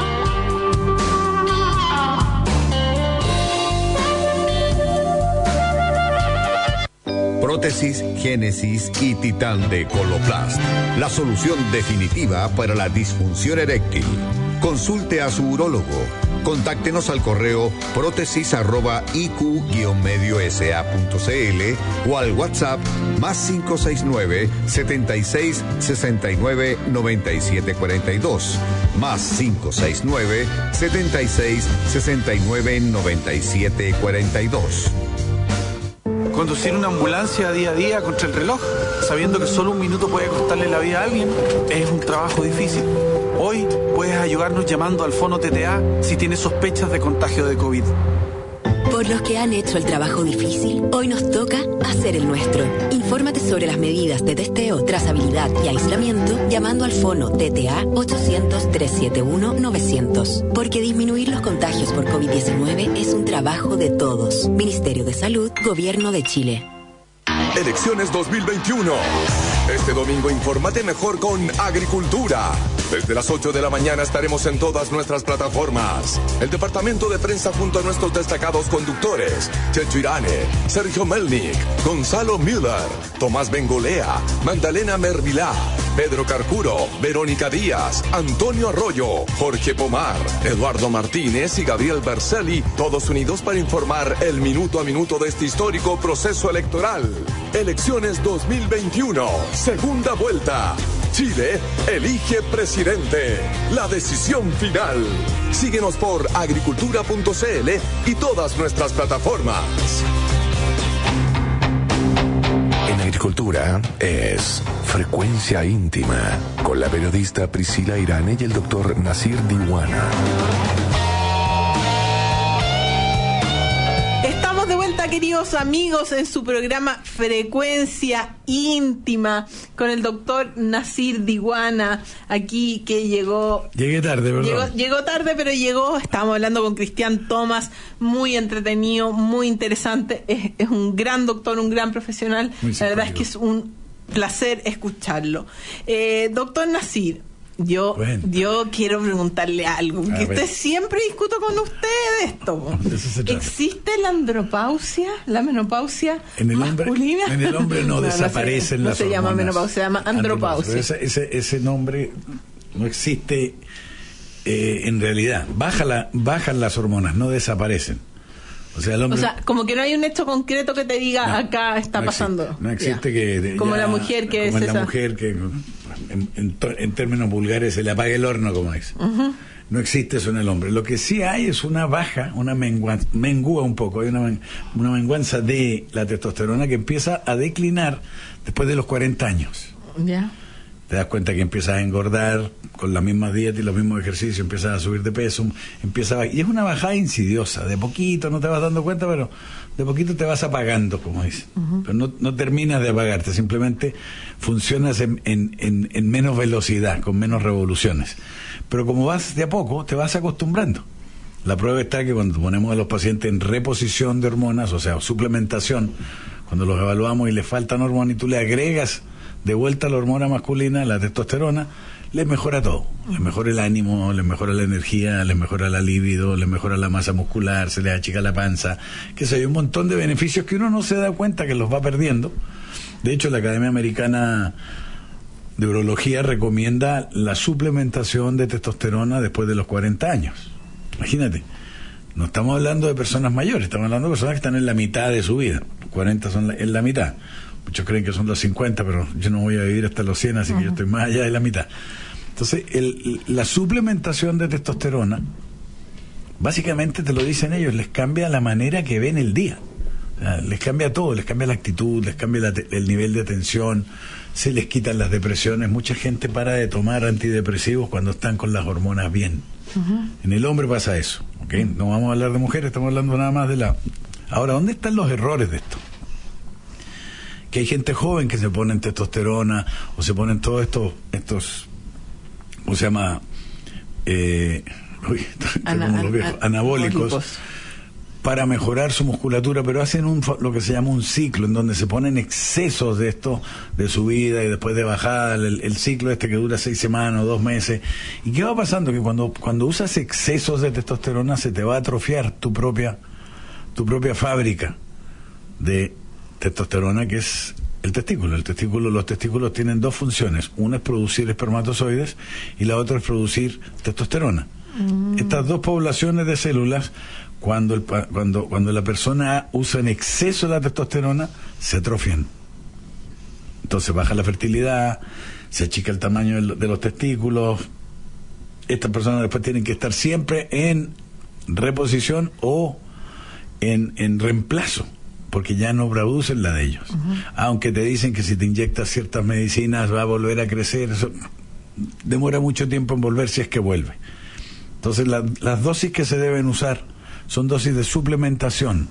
Prótesis, génesis y titán de Coloplast. La solución definitiva para la disfunción eréctil. Consulte a su urólogo. Contáctenos al correo prótesis arroba i q guion medio s a punto c l o al WhatsApp más cinco seis nueve, setenta y seis, sesenta y nueve, noventa y siete cuarenta y dos, más cinco seis nueve, setenta y seis, sesenta y nueve, noventa y siete cuarenta y dos. Conducir una ambulancia día a día contra el reloj, sabiendo que solo un minuto puede costarle la vida a alguien, es un trabajo difícil. Hoy puedes ayudarnos llamando al Fono T T A si tienes sospechas de contagio de COVID. Por los que han hecho el trabajo difícil, hoy nos toca hacer el nuestro. Infórmate sobre las medidas de testeo, trazabilidad y aislamiento llamando al Fono T T A ochocientos, trescientos setenta y uno, novecientos. Porque disminuir los contagios por COVID diecinueve es un trabajo de todos. Ministerio de Salud, Gobierno de Chile. Elecciones dos mil veintiuno. Este domingo infórmate mejor con Agricultura. Desde las ocho de la mañana estaremos en todas nuestras plataformas. El departamento de prensa junto a nuestros destacados conductores: Checho Irane, Sergio Melnik, Gonzalo Miller, Tomás Bengolea, Magdalena Mervilá, Pedro Carcuro, Verónica Díaz, Antonio Arroyo, Jorge Pomar, Eduardo Martínez y Gabriel Bercelli, todos unidos para informar el minuto a minuto de este histórico proceso electoral. Elecciones dos mil veintiuno, segunda vuelta. Chile elige presidente. La decisión final. Síguenos por agricultura punto c l y todas nuestras plataformas. En Agricultura es Frecuencia Íntima con la periodista Priscila Irane y el doctor Nasir Diwana. Estamos de vuelta, queridos amigos, en su programa Frecuencia Íntima con el doctor Nasir Diwana, aquí que llegó... Llegué tarde, ¿verdad? Llegó, llegó tarde, pero llegó. Estábamos hablando con Cristian Tomás, muy entretenido, muy interesante. Es, es un gran doctor, un gran profesional. Muy La verdad es que es un placer escucharlo. Eh, doctor Nasir, Yo, bueno. yo quiero preguntarle algo, porque usted siempre discuto con usted de esto. ¿Existe la andropausia, la menopausia en el masculina? Hombre, en el hombre no, no desaparecen no las se, no se hormonas. llama menopausia, se llama andropausia. Ese, ese, ese nombre no existe eh, en realidad. Baja la, bajan las hormonas, no desaparecen. O sea, el hombre, o sea, como que no hay un hecho concreto que te diga, no, acá está no pasando. Existe, no existe ya. que... De, como ya, la mujer que como es la esa. mujer que... en, en, en términos vulgares, se le apague el horno, como dice. Uh-huh. No existe eso en el hombre. Lo que sí hay es una baja, una menguanza, mengua un poco, hay una, una menguanza de la testosterona que empieza a declinar después de los cuarenta años. Ya. Yeah. Te das cuenta que empiezas a engordar con la misma dieta y los mismos ejercicios, empiezas a subir de peso, empieza a... y es una bajada insidiosa, de poquito, no te vas dando cuenta, pero de poquito te vas apagando, como dicen. Uh-huh. Pero no, no terminas de apagarte, simplemente funcionas en, en, en, en menos velocidad, con menos revoluciones. Pero como vas de a poco, te vas acostumbrando. La prueba está que cuando ponemos a los pacientes en reposición de hormonas, o sea, suplementación, cuando los evaluamos y les faltan hormonas y tú le agregas de vuelta la hormona masculina, la testosterona, les mejora todo. Les mejora el ánimo, les mejora la energía, les mejora la libido, les mejora la masa muscular, se les achica la panza, que sé, hay un montón de beneficios que uno no se da cuenta que los va perdiendo. De hecho, la Academia Americana de Urología recomienda la suplementación de testosterona después de los cuarenta años. Imagínate, no estamos hablando de personas mayores, estamos hablando de personas que están en la mitad de su vida. cuarenta son la, en la mitad. Muchos creen que son los cincuenta, pero yo no voy a vivir hasta los cien, así uh-huh. que yo estoy más allá de la mitad. Entonces, el, la suplementación de testosterona, básicamente te lo dicen ellos, les cambia la manera que ven el día. O sea, les cambia todo, les cambia la actitud, les cambia la, el nivel de atención, se les quitan las depresiones. Mucha gente para de tomar antidepresivos cuando están con las hormonas bien. Uh-huh. En el hombre pasa eso, ¿okay? No vamos a hablar de mujeres, estamos hablando nada más de la... Ahora, ¿dónde están los errores de esto? Que hay gente joven que se ponen testosterona o se ponen todos estos, estos ¿cómo se llama? Eh, uy, Ana, como los viejos, anabólicos, anabólicos para mejorar su musculatura, pero hacen un, lo que se llama un ciclo, en donde se ponen excesos de esto, de subida y después de bajada, el, el ciclo este que dura seis semanas o dos meses. ¿Y qué va pasando? Que cuando, cuando usas excesos de testosterona se te va a atrofiar tu propia, tu propia fábrica de testosterona, que es el testículo. El testículo, los testículos tienen dos funciones. Una es producir espermatozoides y la otra es producir testosterona. Mm. Estas dos poblaciones de células, cuando, el, cuando, cuando la persona usa en exceso la testosterona, se atrofian. Entonces baja la fertilidad, se achica el tamaño de, de los testículos. Estas personas después tienen que estar siempre en reposición o en, en reemplazo, porque ya no producen la de ellos. Uh-huh. Aunque te dicen que si te inyectas ciertas medicinas va a volver a crecer, eso demora mucho tiempo en volver, si es que vuelve. Entonces la, las dosis que se deben usar son dosis de suplementación,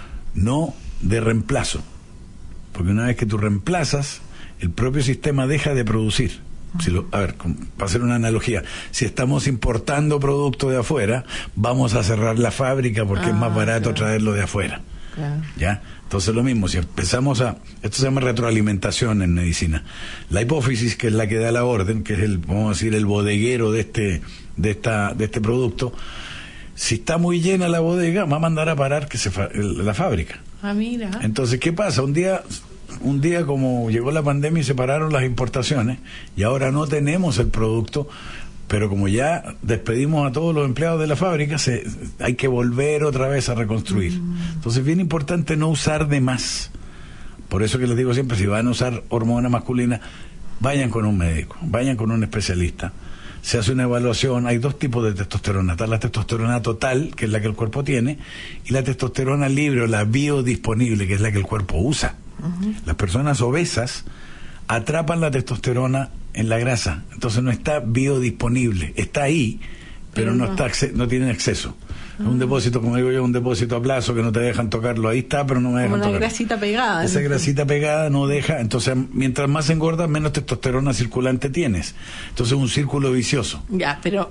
no de reemplazo, porque una vez que tú reemplazas, el propio sistema deja de producir. Uh-huh. Si lo, a ver, para hacer una analogía, si estamos importando producto de afuera, vamos a cerrar la fábrica porque ah, es más barato claro. traerlo de afuera. Claro. ¿Ya? Entonces lo mismo, si empezamos a... Esto se llama retroalimentación en medicina. La hipófisis, que es la que da la orden, que es el, vamos a decir, el bodeguero de este, de esta, de este producto, si está muy llena la bodega, va a mandar a parar que se fa, la fábrica. Ah, mira. Entonces, ¿qué pasa? Un día, un día como llegó la pandemia y se pararon las importaciones, y ahora no tenemos el producto, pero como ya despedimos a todos los empleados de la fábrica, se, hay que volver otra vez a reconstruir. Mm. Entonces es bien importante no usar de más. Por eso que les digo siempre, si van a usar hormona masculina, vayan con un médico, vayan con un especialista. Se hace una evaluación, hay dos tipos de testosterona. Está la testosterona total, que es la que el cuerpo tiene, y la testosterona libre o la biodisponible, que es la que el cuerpo usa. Uh-huh. Las personas obesas atrapan la testosterona en la grasa, entonces no está biodisponible, está ahí, pero, pero no, no está no tiene acceso. Ah. Es un depósito, como digo yo, un depósito a plazo que no te dejan tocarlo, ahí está, pero no me dejan tocarlo. Una grasita pegada. Esa grasita pegada no deja, entonces mientras más engordas, menos testosterona circulante tienes. Entonces es un círculo vicioso. Ya, pero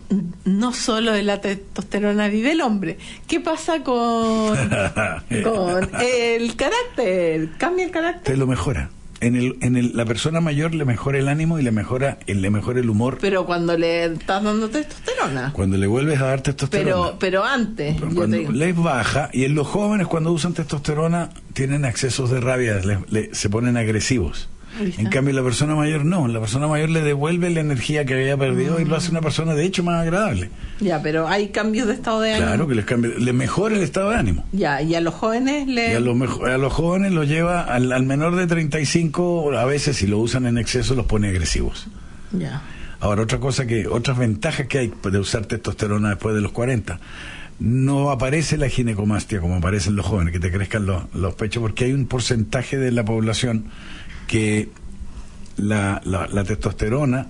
no solo de la testosterona vive el hombre. ¿Qué pasa con, con el carácter? ¿Cambia el carácter? Te lo mejora. En el, en el, la persona mayor le mejora el ánimo y le mejora, le mejora el humor. Pero cuando le estás dando testosterona. Cuando le vuelves a dar testosterona. Pero, pero antes. Pero cuando les baja, y en los jóvenes cuando usan testosterona tienen accesos de rabia, le, le, se ponen agresivos. En cambio, la persona mayor no. La persona mayor le devuelve la energía que había perdido mm. y lo hace una persona, de hecho, más agradable. Ya, pero hay cambios de estado de ánimo. Claro, que les cambia, le mejora el estado de ánimo. Ya, y a los jóvenes le... Y a los, mejo- a los jóvenes lo lleva, al, al menor de treinta y cinco, a veces si lo usan en exceso, los pone agresivos. Ya. Ahora, otra cosa que, otras ventajas que hay de usar testosterona después de los cuarenta, no aparece la ginecomastia como aparecen los jóvenes, que te crezcan los, los pechos, porque hay un porcentaje de la población que la, la, la testosterona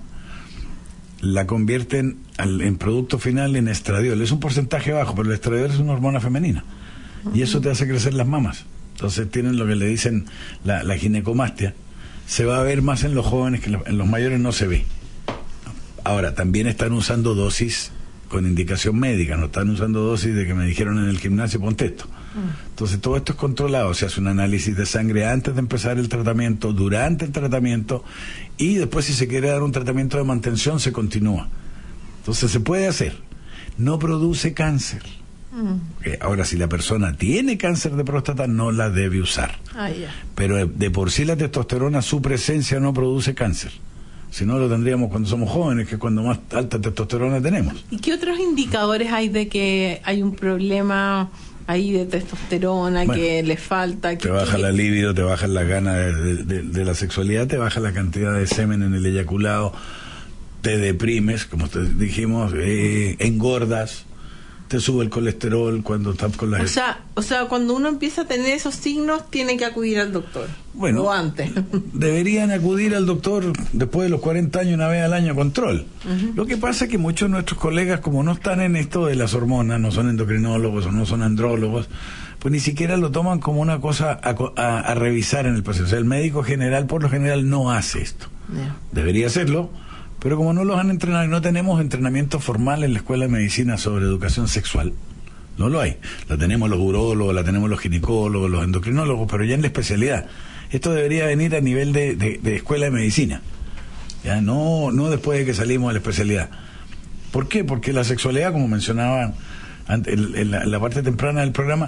la convierten al, en producto final en estradiol. Es un porcentaje bajo, pero el estradiol es una hormona femenina y eso te hace crecer las mamas. Entonces tienen lo que le dicen la, la ginecomastia. Se va a ver más en los jóvenes, que en los mayores no se ve. Ahora, también están usando dosis con indicación médica, no están usando dosis de que me dijeron en el gimnasio, ponte esto. Entonces todo esto es controlado, se hace un análisis de sangre antes de empezar el tratamiento, durante el tratamiento, y después si se quiere dar un tratamiento de mantención se continúa. Entonces se puede hacer, no produce cáncer. Okay. Ahora, si la persona tiene cáncer de próstata, no la debe usar. Ah, yeah. Pero de por sí la testosterona, su presencia no produce cáncer. Si no, lo tendríamos cuando somos jóvenes, que es cuando más alta testosterona tenemos. ¿Y qué otros indicadores hay de que hay un problema ahí de testosterona, bueno, que le falta? Que, te baja que... la libido, te baja las ganas de, de, de la sexualidad, te baja la cantidad de semen en el eyaculado, te deprimes, como te dijimos, eh, engordas, te sube el colesterol cuando estás con la... O sea, o sea, cuando uno empieza a tener esos signos, tiene que acudir al doctor. Bueno, o antes. Deberían acudir al doctor después de los cuarenta años, una vez al año, a control. Uh-huh. Lo que pasa es que muchos de nuestros colegas, como no están en esto de las hormonas, no son endocrinólogos o no son andrólogos, pues ni siquiera lo toman como una cosa a, a, a revisar en el paciente. O sea, el médico general, por lo general, no hace esto. Yeah. Debería hacerlo, pero como no los han entrenado y no tenemos entrenamiento formal en la Escuela de Medicina sobre educación sexual, no lo hay. La tenemos los urólogos, la tenemos los ginecólogos, los endocrinólogos, pero ya en la especialidad. Esto debería venir a nivel de, de, de Escuela de Medicina, ya no, no después de que salimos de la especialidad. ¿Por qué? Porque la sexualidad, como mencionaba en, en, la, en la parte temprana del programa,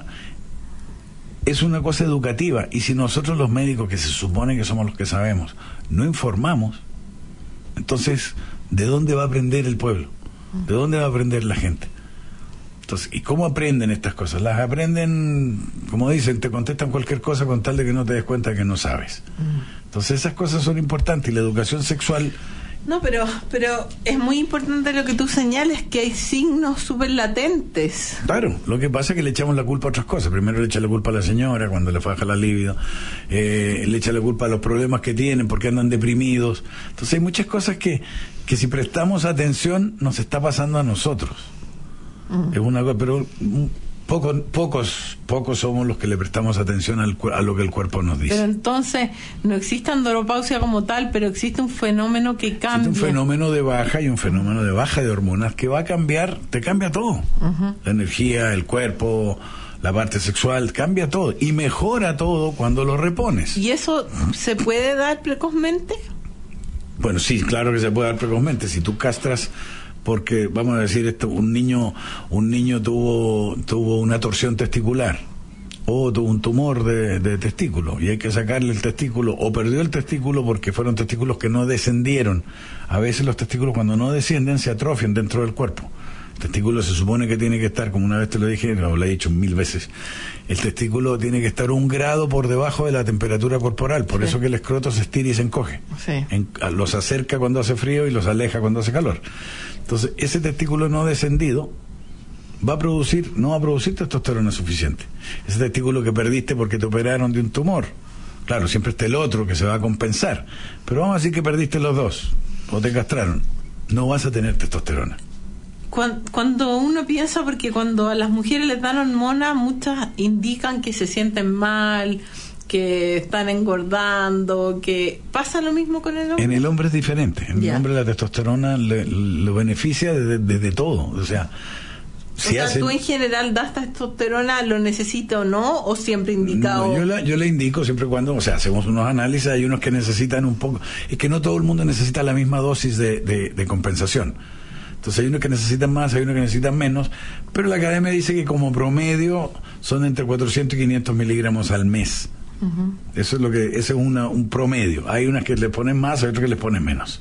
es una cosa educativa, y si nosotros los médicos, que se supone que somos los que sabemos, no informamos, entonces, ¿de dónde va a aprender el pueblo? ¿De dónde va a aprender la gente? Entonces, ¿y cómo aprenden estas cosas? Las aprenden, como dicen, te contestan cualquier cosa con tal de que no te des cuenta que no sabes. Entonces, esas cosas son importantes, y la educación sexual... No, pero pero es muy importante lo que tú señales, que hay signos súper latentes. Claro, lo que pasa es que le echamos la culpa a otras cosas. Primero le echa la culpa a la señora cuando le baja la libido, eh, le echa la culpa a los problemas que tienen porque andan deprimidos. Entonces hay muchas cosas que, que si prestamos atención nos está pasando a nosotros. Uh-huh. Es una cosa, pero pocos pocos pocos somos los que le prestamos atención al, a lo que el cuerpo nos dice. Pero entonces no existe andropausia como tal, pero existe un fenómeno que cambia. Existe un fenómeno de baja y un fenómeno de baja de hormonas que va a cambiar, te cambia todo. Uh-huh. La energía, el cuerpo, la parte sexual, cambia todo y mejora todo cuando lo repones. ¿Y eso se puede dar precozmente? Bueno, sí, claro que se puede dar precozmente. Si tú castras, porque vamos a decir esto, un niño un niño tuvo tuvo una torsión testicular o tuvo un tumor de, de testículo y hay que sacarle el testículo, o perdió el testículo porque fueron testículos que no descendieron. A veces los testículos, cuando no descienden, se atrofian dentro del cuerpo. El testículo se supone que tiene que estar, como una vez te lo dije, lo he dicho mil veces, el testículo tiene que estar un grado por debajo de la temperatura corporal, por sí. Eso que el escroto se estira y se encoge. Sí. En, los acerca cuando hace frío y los aleja cuando hace calor. Entonces, ese testículo no descendido va a producir, no va a producir testosterona suficiente. Ese testículo que perdiste porque te operaron de un tumor, claro, siempre está el otro que se va a compensar, pero vamos a decir que perdiste los dos, o te castraron, no vas a tener testosterona. Cuando uno piensa, porque cuando a las mujeres les dan hormonas, muchas indican que se sienten mal, que están engordando, que pasa lo mismo con el hombre. En el hombre es diferente. En yeah. el hombre la testosterona le, lo beneficia desde de, de todo. O sea, si o sea hacen... ¿tú en general das testosterona, lo necesita o no, o siempre indicado? No, yo, la, yo le indico siempre cuando, o sea, hacemos unos análisis, hay unos que necesitan un poco, es que no todo el mundo necesita la misma dosis de, de, de compensación. Entonces hay unos que necesitan más, hay unos que necesitan menos, pero la academia dice que como promedio son entre cuatrocientos y quinientos miligramos al mes Uh-huh. Eso es lo que, ese es una, un promedio. Hay unas que le ponen más, hay otras que le ponen menos.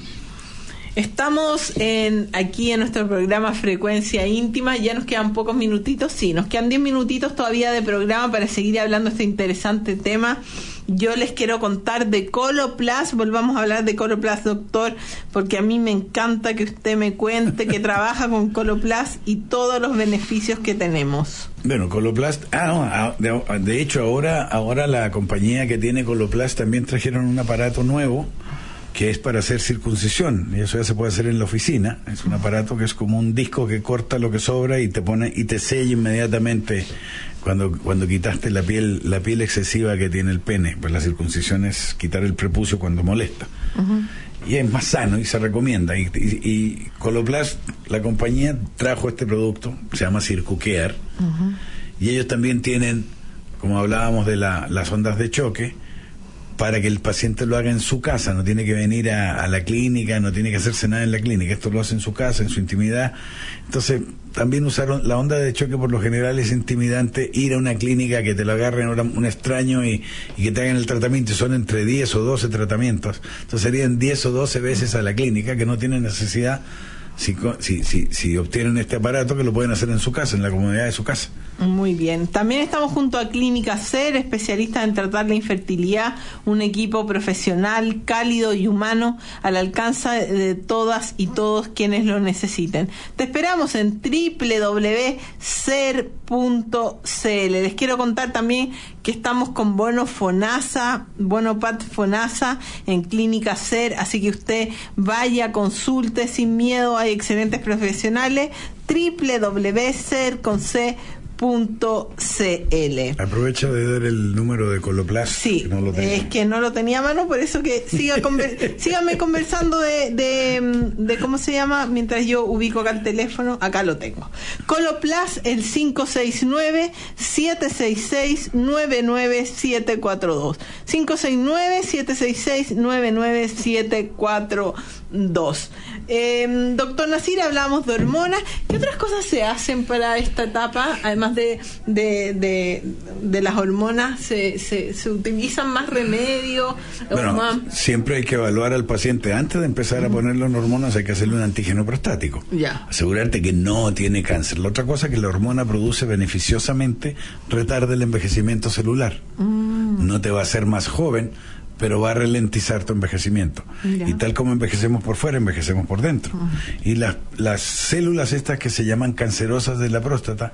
Estamos en aquí en nuestro programa Frecuencia Íntima. Ya nos quedan pocos minutitos. Sí, nos quedan diez minutitos todavía de programa para seguir hablando de este interesante tema. Yo les quiero contar de Coloplast. Volvamos a hablar de Coloplast, doctor, porque a mí me encanta que usted me cuente que trabaja con Coloplast y todos los beneficios que tenemos. Bueno, Coloplast, ah, no, de, de hecho ahora, ahora la compañía que tiene Coloplast también trajeron un aparato nuevo que es para hacer circuncisión, y eso ya se puede hacer en la oficina. Es un aparato que es como un disco que corta lo que sobra y te pone y te sella inmediatamente cuando cuando quitaste la piel la piel excesiva que tiene el pene. Pues la circuncisión es quitar el prepucio cuando molesta. Uh-huh. Y es más sano y se recomienda. Y, y, y Coloplast, la compañía, trajo este producto, se llama CircuCare, uh-huh. y ellos también tienen, como hablábamos de la, las ondas de choque, para que el paciente lo haga en su casa, no tiene que venir a, a la clínica, no tiene que hacerse nada en la clínica, esto lo hace en su casa, en su intimidad. Entonces, también usaron la onda de choque, por lo general es intimidante ir a una clínica, que te lo agarren un extraño y, y que te hagan el tratamiento, y son entre diez o doce tratamientos, entonces serían diez o doce veces a la clínica, que no tienen necesidad. Si, si, si, si obtienen este aparato, que lo pueden hacer en su casa, en la comodidad de su casa. Muy bien. También estamos junto a Clínica SER, especialistas en tratar la infertilidad, un equipo profesional, cálido y humano, al alcance de todas y todos quienes lo necesiten. Te esperamos en doble u doble u doble u punto ser punto c l. Les quiero contar también que estamos con bono FONASA, bono P A T FONASA en Clínica SER, así que usted vaya, consulte sin miedo, hay excelentes profesionales. doble u doble u doble u punto ser con c punto c l. Aprovecha de dar el número de Coloplast. Sí, que no lo es que no lo tenía a mano, por eso que siga conver síganme conversando de, de, de cómo se llama, mientras yo ubico acá el teléfono. Acá lo tengo. Coloplast, el cinco seis nueve, siete seis seis, nueve nueve siete cuatro dos. cinco seis nueve, siete seis seis, nueve nueve siete cuatro dos. Eh, doctor Nasir, hablamos de hormonas. ¿Qué otras cosas se hacen para esta etapa? Además de de, de, de las hormonas, ¿se, se, se utilizan más remedios? Bueno, más... siempre hay que evaluar al paciente. Antes de empezar uh-huh. a ponerle hormonas, hay que hacerle un antígeno prostático. Ya. Asegurarte que no tiene cáncer. La otra cosa que la hormona produce beneficiosamente, retarda el envejecimiento celular. Mm. No te va a hacer más joven, pero va a ralentizar tu envejecimiento. Ya. Y tal como envejecemos por fuera, envejecemos por dentro. Uh-huh. Y la, las células estas que se llaman cancerosas de la próstata,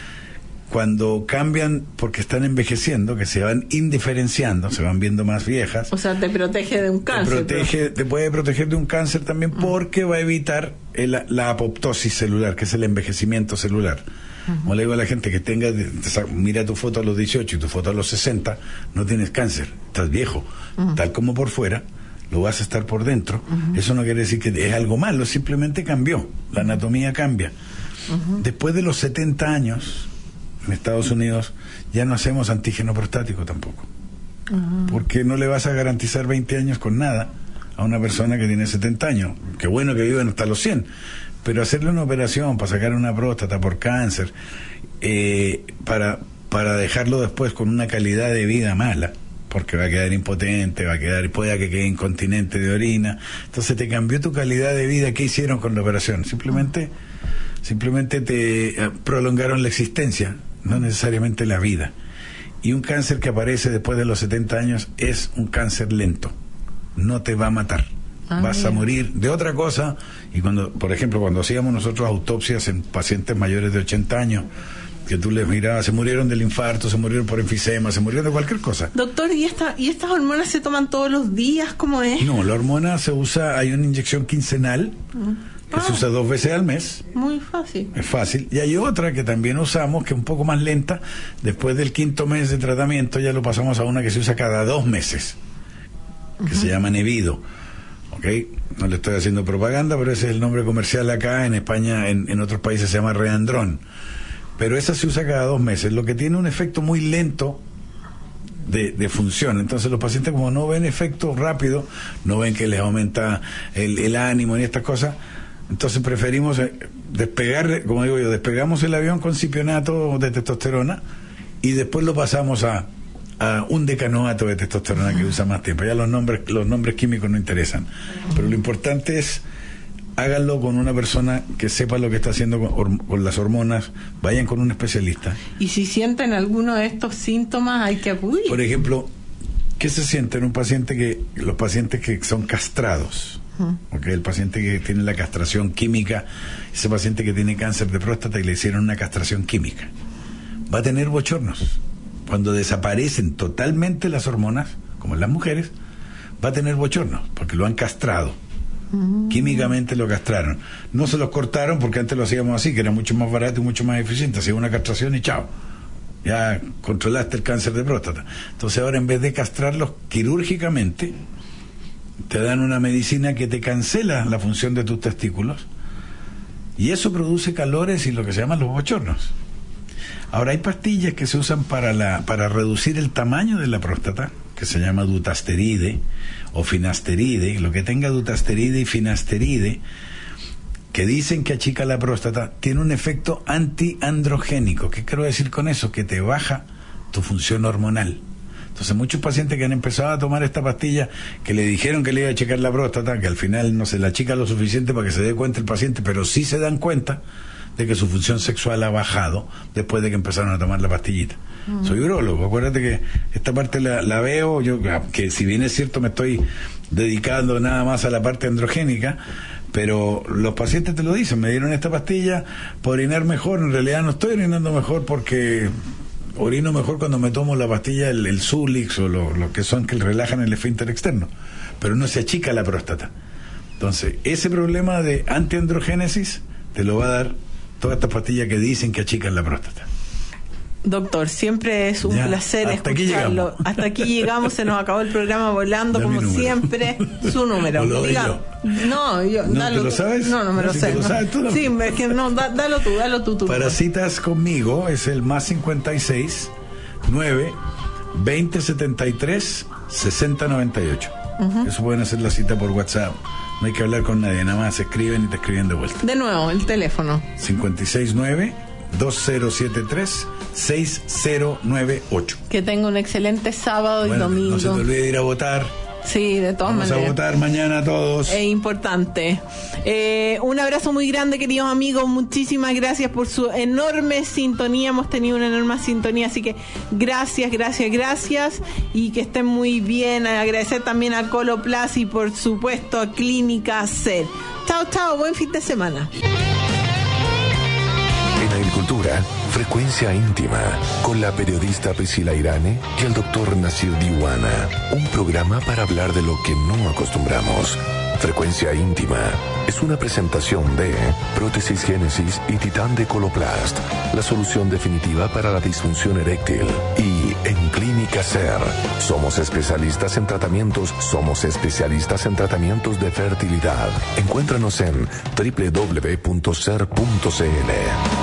cuando cambian porque están envejeciendo, que se van indiferenciando, se van viendo más viejas. O sea, te protege de un cáncer. Te, protege, pero... te puede proteger de un cáncer también, uh-huh. porque va a evitar el, la apoptosis celular, que es el envejecimiento celular. Uh-huh. Como le digo a la gente que tenga, mira tu foto a los dieciocho y tu foto a los sesenta, no tienes cáncer, estás viejo. Uh-huh. Tal como por fuera, lo vas a estar por dentro. Uh-huh. Eso no quiere decir que es algo malo, simplemente cambió, la anatomía cambia. Uh-huh. Después de los setenta años, en Estados Unidos, ya no hacemos antígeno prostático tampoco. Uh-huh. Porque no le vas a garantizar veinte años con nada a una persona que tiene setenta años. Qué bueno que viven hasta los cien. Pero hacerle una operación para sacar una próstata por cáncer, eh, para, para dejarlo después con una calidad de vida mala, porque va a quedar impotente, va a quedar, puede que quede incontinente de orina, entonces te cambió tu calidad de vida. ¿Qué hicieron con la operación? Simplemente, simplemente te prolongaron la existencia, no necesariamente la vida. Y un cáncer que aparece después de los setenta años es un cáncer lento, no te va a matar. Ah, vas bien. a morir de otra cosa. Y cuando, por ejemplo, cuando hacíamos nosotros autopsias en pacientes mayores de ochenta años, que tú les mirabas, se murieron del infarto, se murieron por enfisema, se murieron de cualquier cosa. Doctor, ¿y esta, y estas hormonas se toman todos los días? ¿Cómo es? No, la hormona se usa, hay una inyección quincenal que ah, se usa dos veces al mes. Muy fácil. Es fácil. Y hay otra que también usamos, que es un poco más lenta. Después del quinto mes de tratamiento ya lo pasamos a una que se usa cada dos meses, que uh-huh. se llama Nevido. ¿Ok? No le estoy haciendo propaganda, pero ese es el nombre comercial acá. En España, en, en otros países se llama Reandrón. Pero esa se usa cada dos meses, lo que tiene un efecto muy lento de, de función. Entonces los pacientes, como no ven efecto rápido, no ven que les aumenta el, el ánimo ni estas cosas, entonces preferimos despegar, como digo yo, despegamos el avión con cipionato de testosterona y después lo pasamos a a un decanoato de testosterona que usa más tiempo. Ya los nombres, los nombres químicos no interesan. Pero lo importante es, háganlo con una persona que sepa lo que está haciendo con, con las hormonas, vayan con un especialista. Y si sienten alguno de estos síntomas, hay que acudir. Por ejemplo, ¿qué se siente en un paciente que, los pacientes que son castrados? Uh-huh. Okay, el paciente que tiene la castración química, ese paciente que tiene cáncer de próstata y le hicieron una castración química, va a tener bochornos. Cuando desaparecen totalmente las hormonas, como en las mujeres, va a tener bochornos, porque lo han castrado. Uh-huh. Químicamente lo castraron. No se los cortaron porque antes lo hacíamos así, que era mucho más barato y mucho más eficiente. Hacía una castración y chao. Ya controlaste el cáncer de próstata. Entonces ahora, en vez de castrarlos quirúrgicamente, te dan una medicina que te cancela la función de tus testículos, y eso produce calores y lo que se llaman los bochornos. Ahora, hay pastillas que se usan para la para reducir el tamaño de la próstata, que se llama dutasteride o finasteride. Lo que tenga dutasteride y finasteride, que dicen que achica la próstata, tiene un efecto antiandrogénico. ¿Qué quiero decir con eso? Que te baja tu función hormonal. Entonces, muchos pacientes que han empezado a tomar esta pastilla, que le dijeron que le iba a achicar la próstata, que al final no se la achica lo suficiente para que se dé cuenta el paciente, pero sí se dan cuenta de que su función sexual ha bajado después de que empezaron a tomar la pastillita. Mm. Soy urólogo, acuérdate que esta parte la, la veo, yo que si bien es cierto me estoy dedicando nada más a la parte androgénica, pero los pacientes te lo dicen, me dieron esta pastilla para orinar mejor. En realidad no estoy orinando mejor, porque orino mejor cuando me tomo la pastilla, el, el Zulix o lo, lo que son que relajan el esfínter externo, pero no se achica la próstata. Entonces, ese problema de antiandrogénesis te lo va a dar todas estas pastillas que dicen que achican la próstata. Doctor, siempre es un ya, placer hasta escucharlo. Aquí hasta aquí llegamos, se nos acabó el programa volando, da como siempre. Su número. Lo Diga, no, yo, ¿No dalo te lo tú. sabes? No, no me no, lo si sé. Te lo no. sabes tú, no. Sí, es que no, da, dalo tú, dalo tú. tú Para tú. citas conmigo es el más cincuenta y seis, nueve, veinte setenta y tres, sesenta noventa y ocho. Uh-huh. Eso pueden hacer la cita por WhatsApp. No hay que hablar con nadie, nada más se escriben y te escriben de vuelta. De nuevo, el teléfono. cincuenta y seis nueve, dos cero siete tres, seis cero nueve ocho. Que tenga un excelente sábado bueno, y domingo. No se te olvide ir a votar. Sí, de todas Vamos maneras. Vamos a votar mañana todos. Es importante. Eh, un abrazo muy grande, queridos amigos. Muchísimas gracias por su enorme sintonía. Hemos tenido una enorme sintonía, así que gracias, gracias, gracias. Y que estén muy bien. Agradecer también a Coloplast y, por supuesto, a Clínica Ser. Chao, chao. Buen fin de semana. En Agricultura, Frecuencia Íntima, con la periodista Priscila Irane y el doctor Nasir Diwana. Un programa para hablar de lo que no acostumbramos. Frecuencia Íntima es una presentación de Prótesis Génesis y Titán de Coloplast, la solución definitiva para la disfunción eréctil. Y en Clínica Ser, somos especialistas en tratamientos, somos especialistas en tratamientos de fertilidad. Encuéntranos en doble u doble u doble u punto ser punto c l.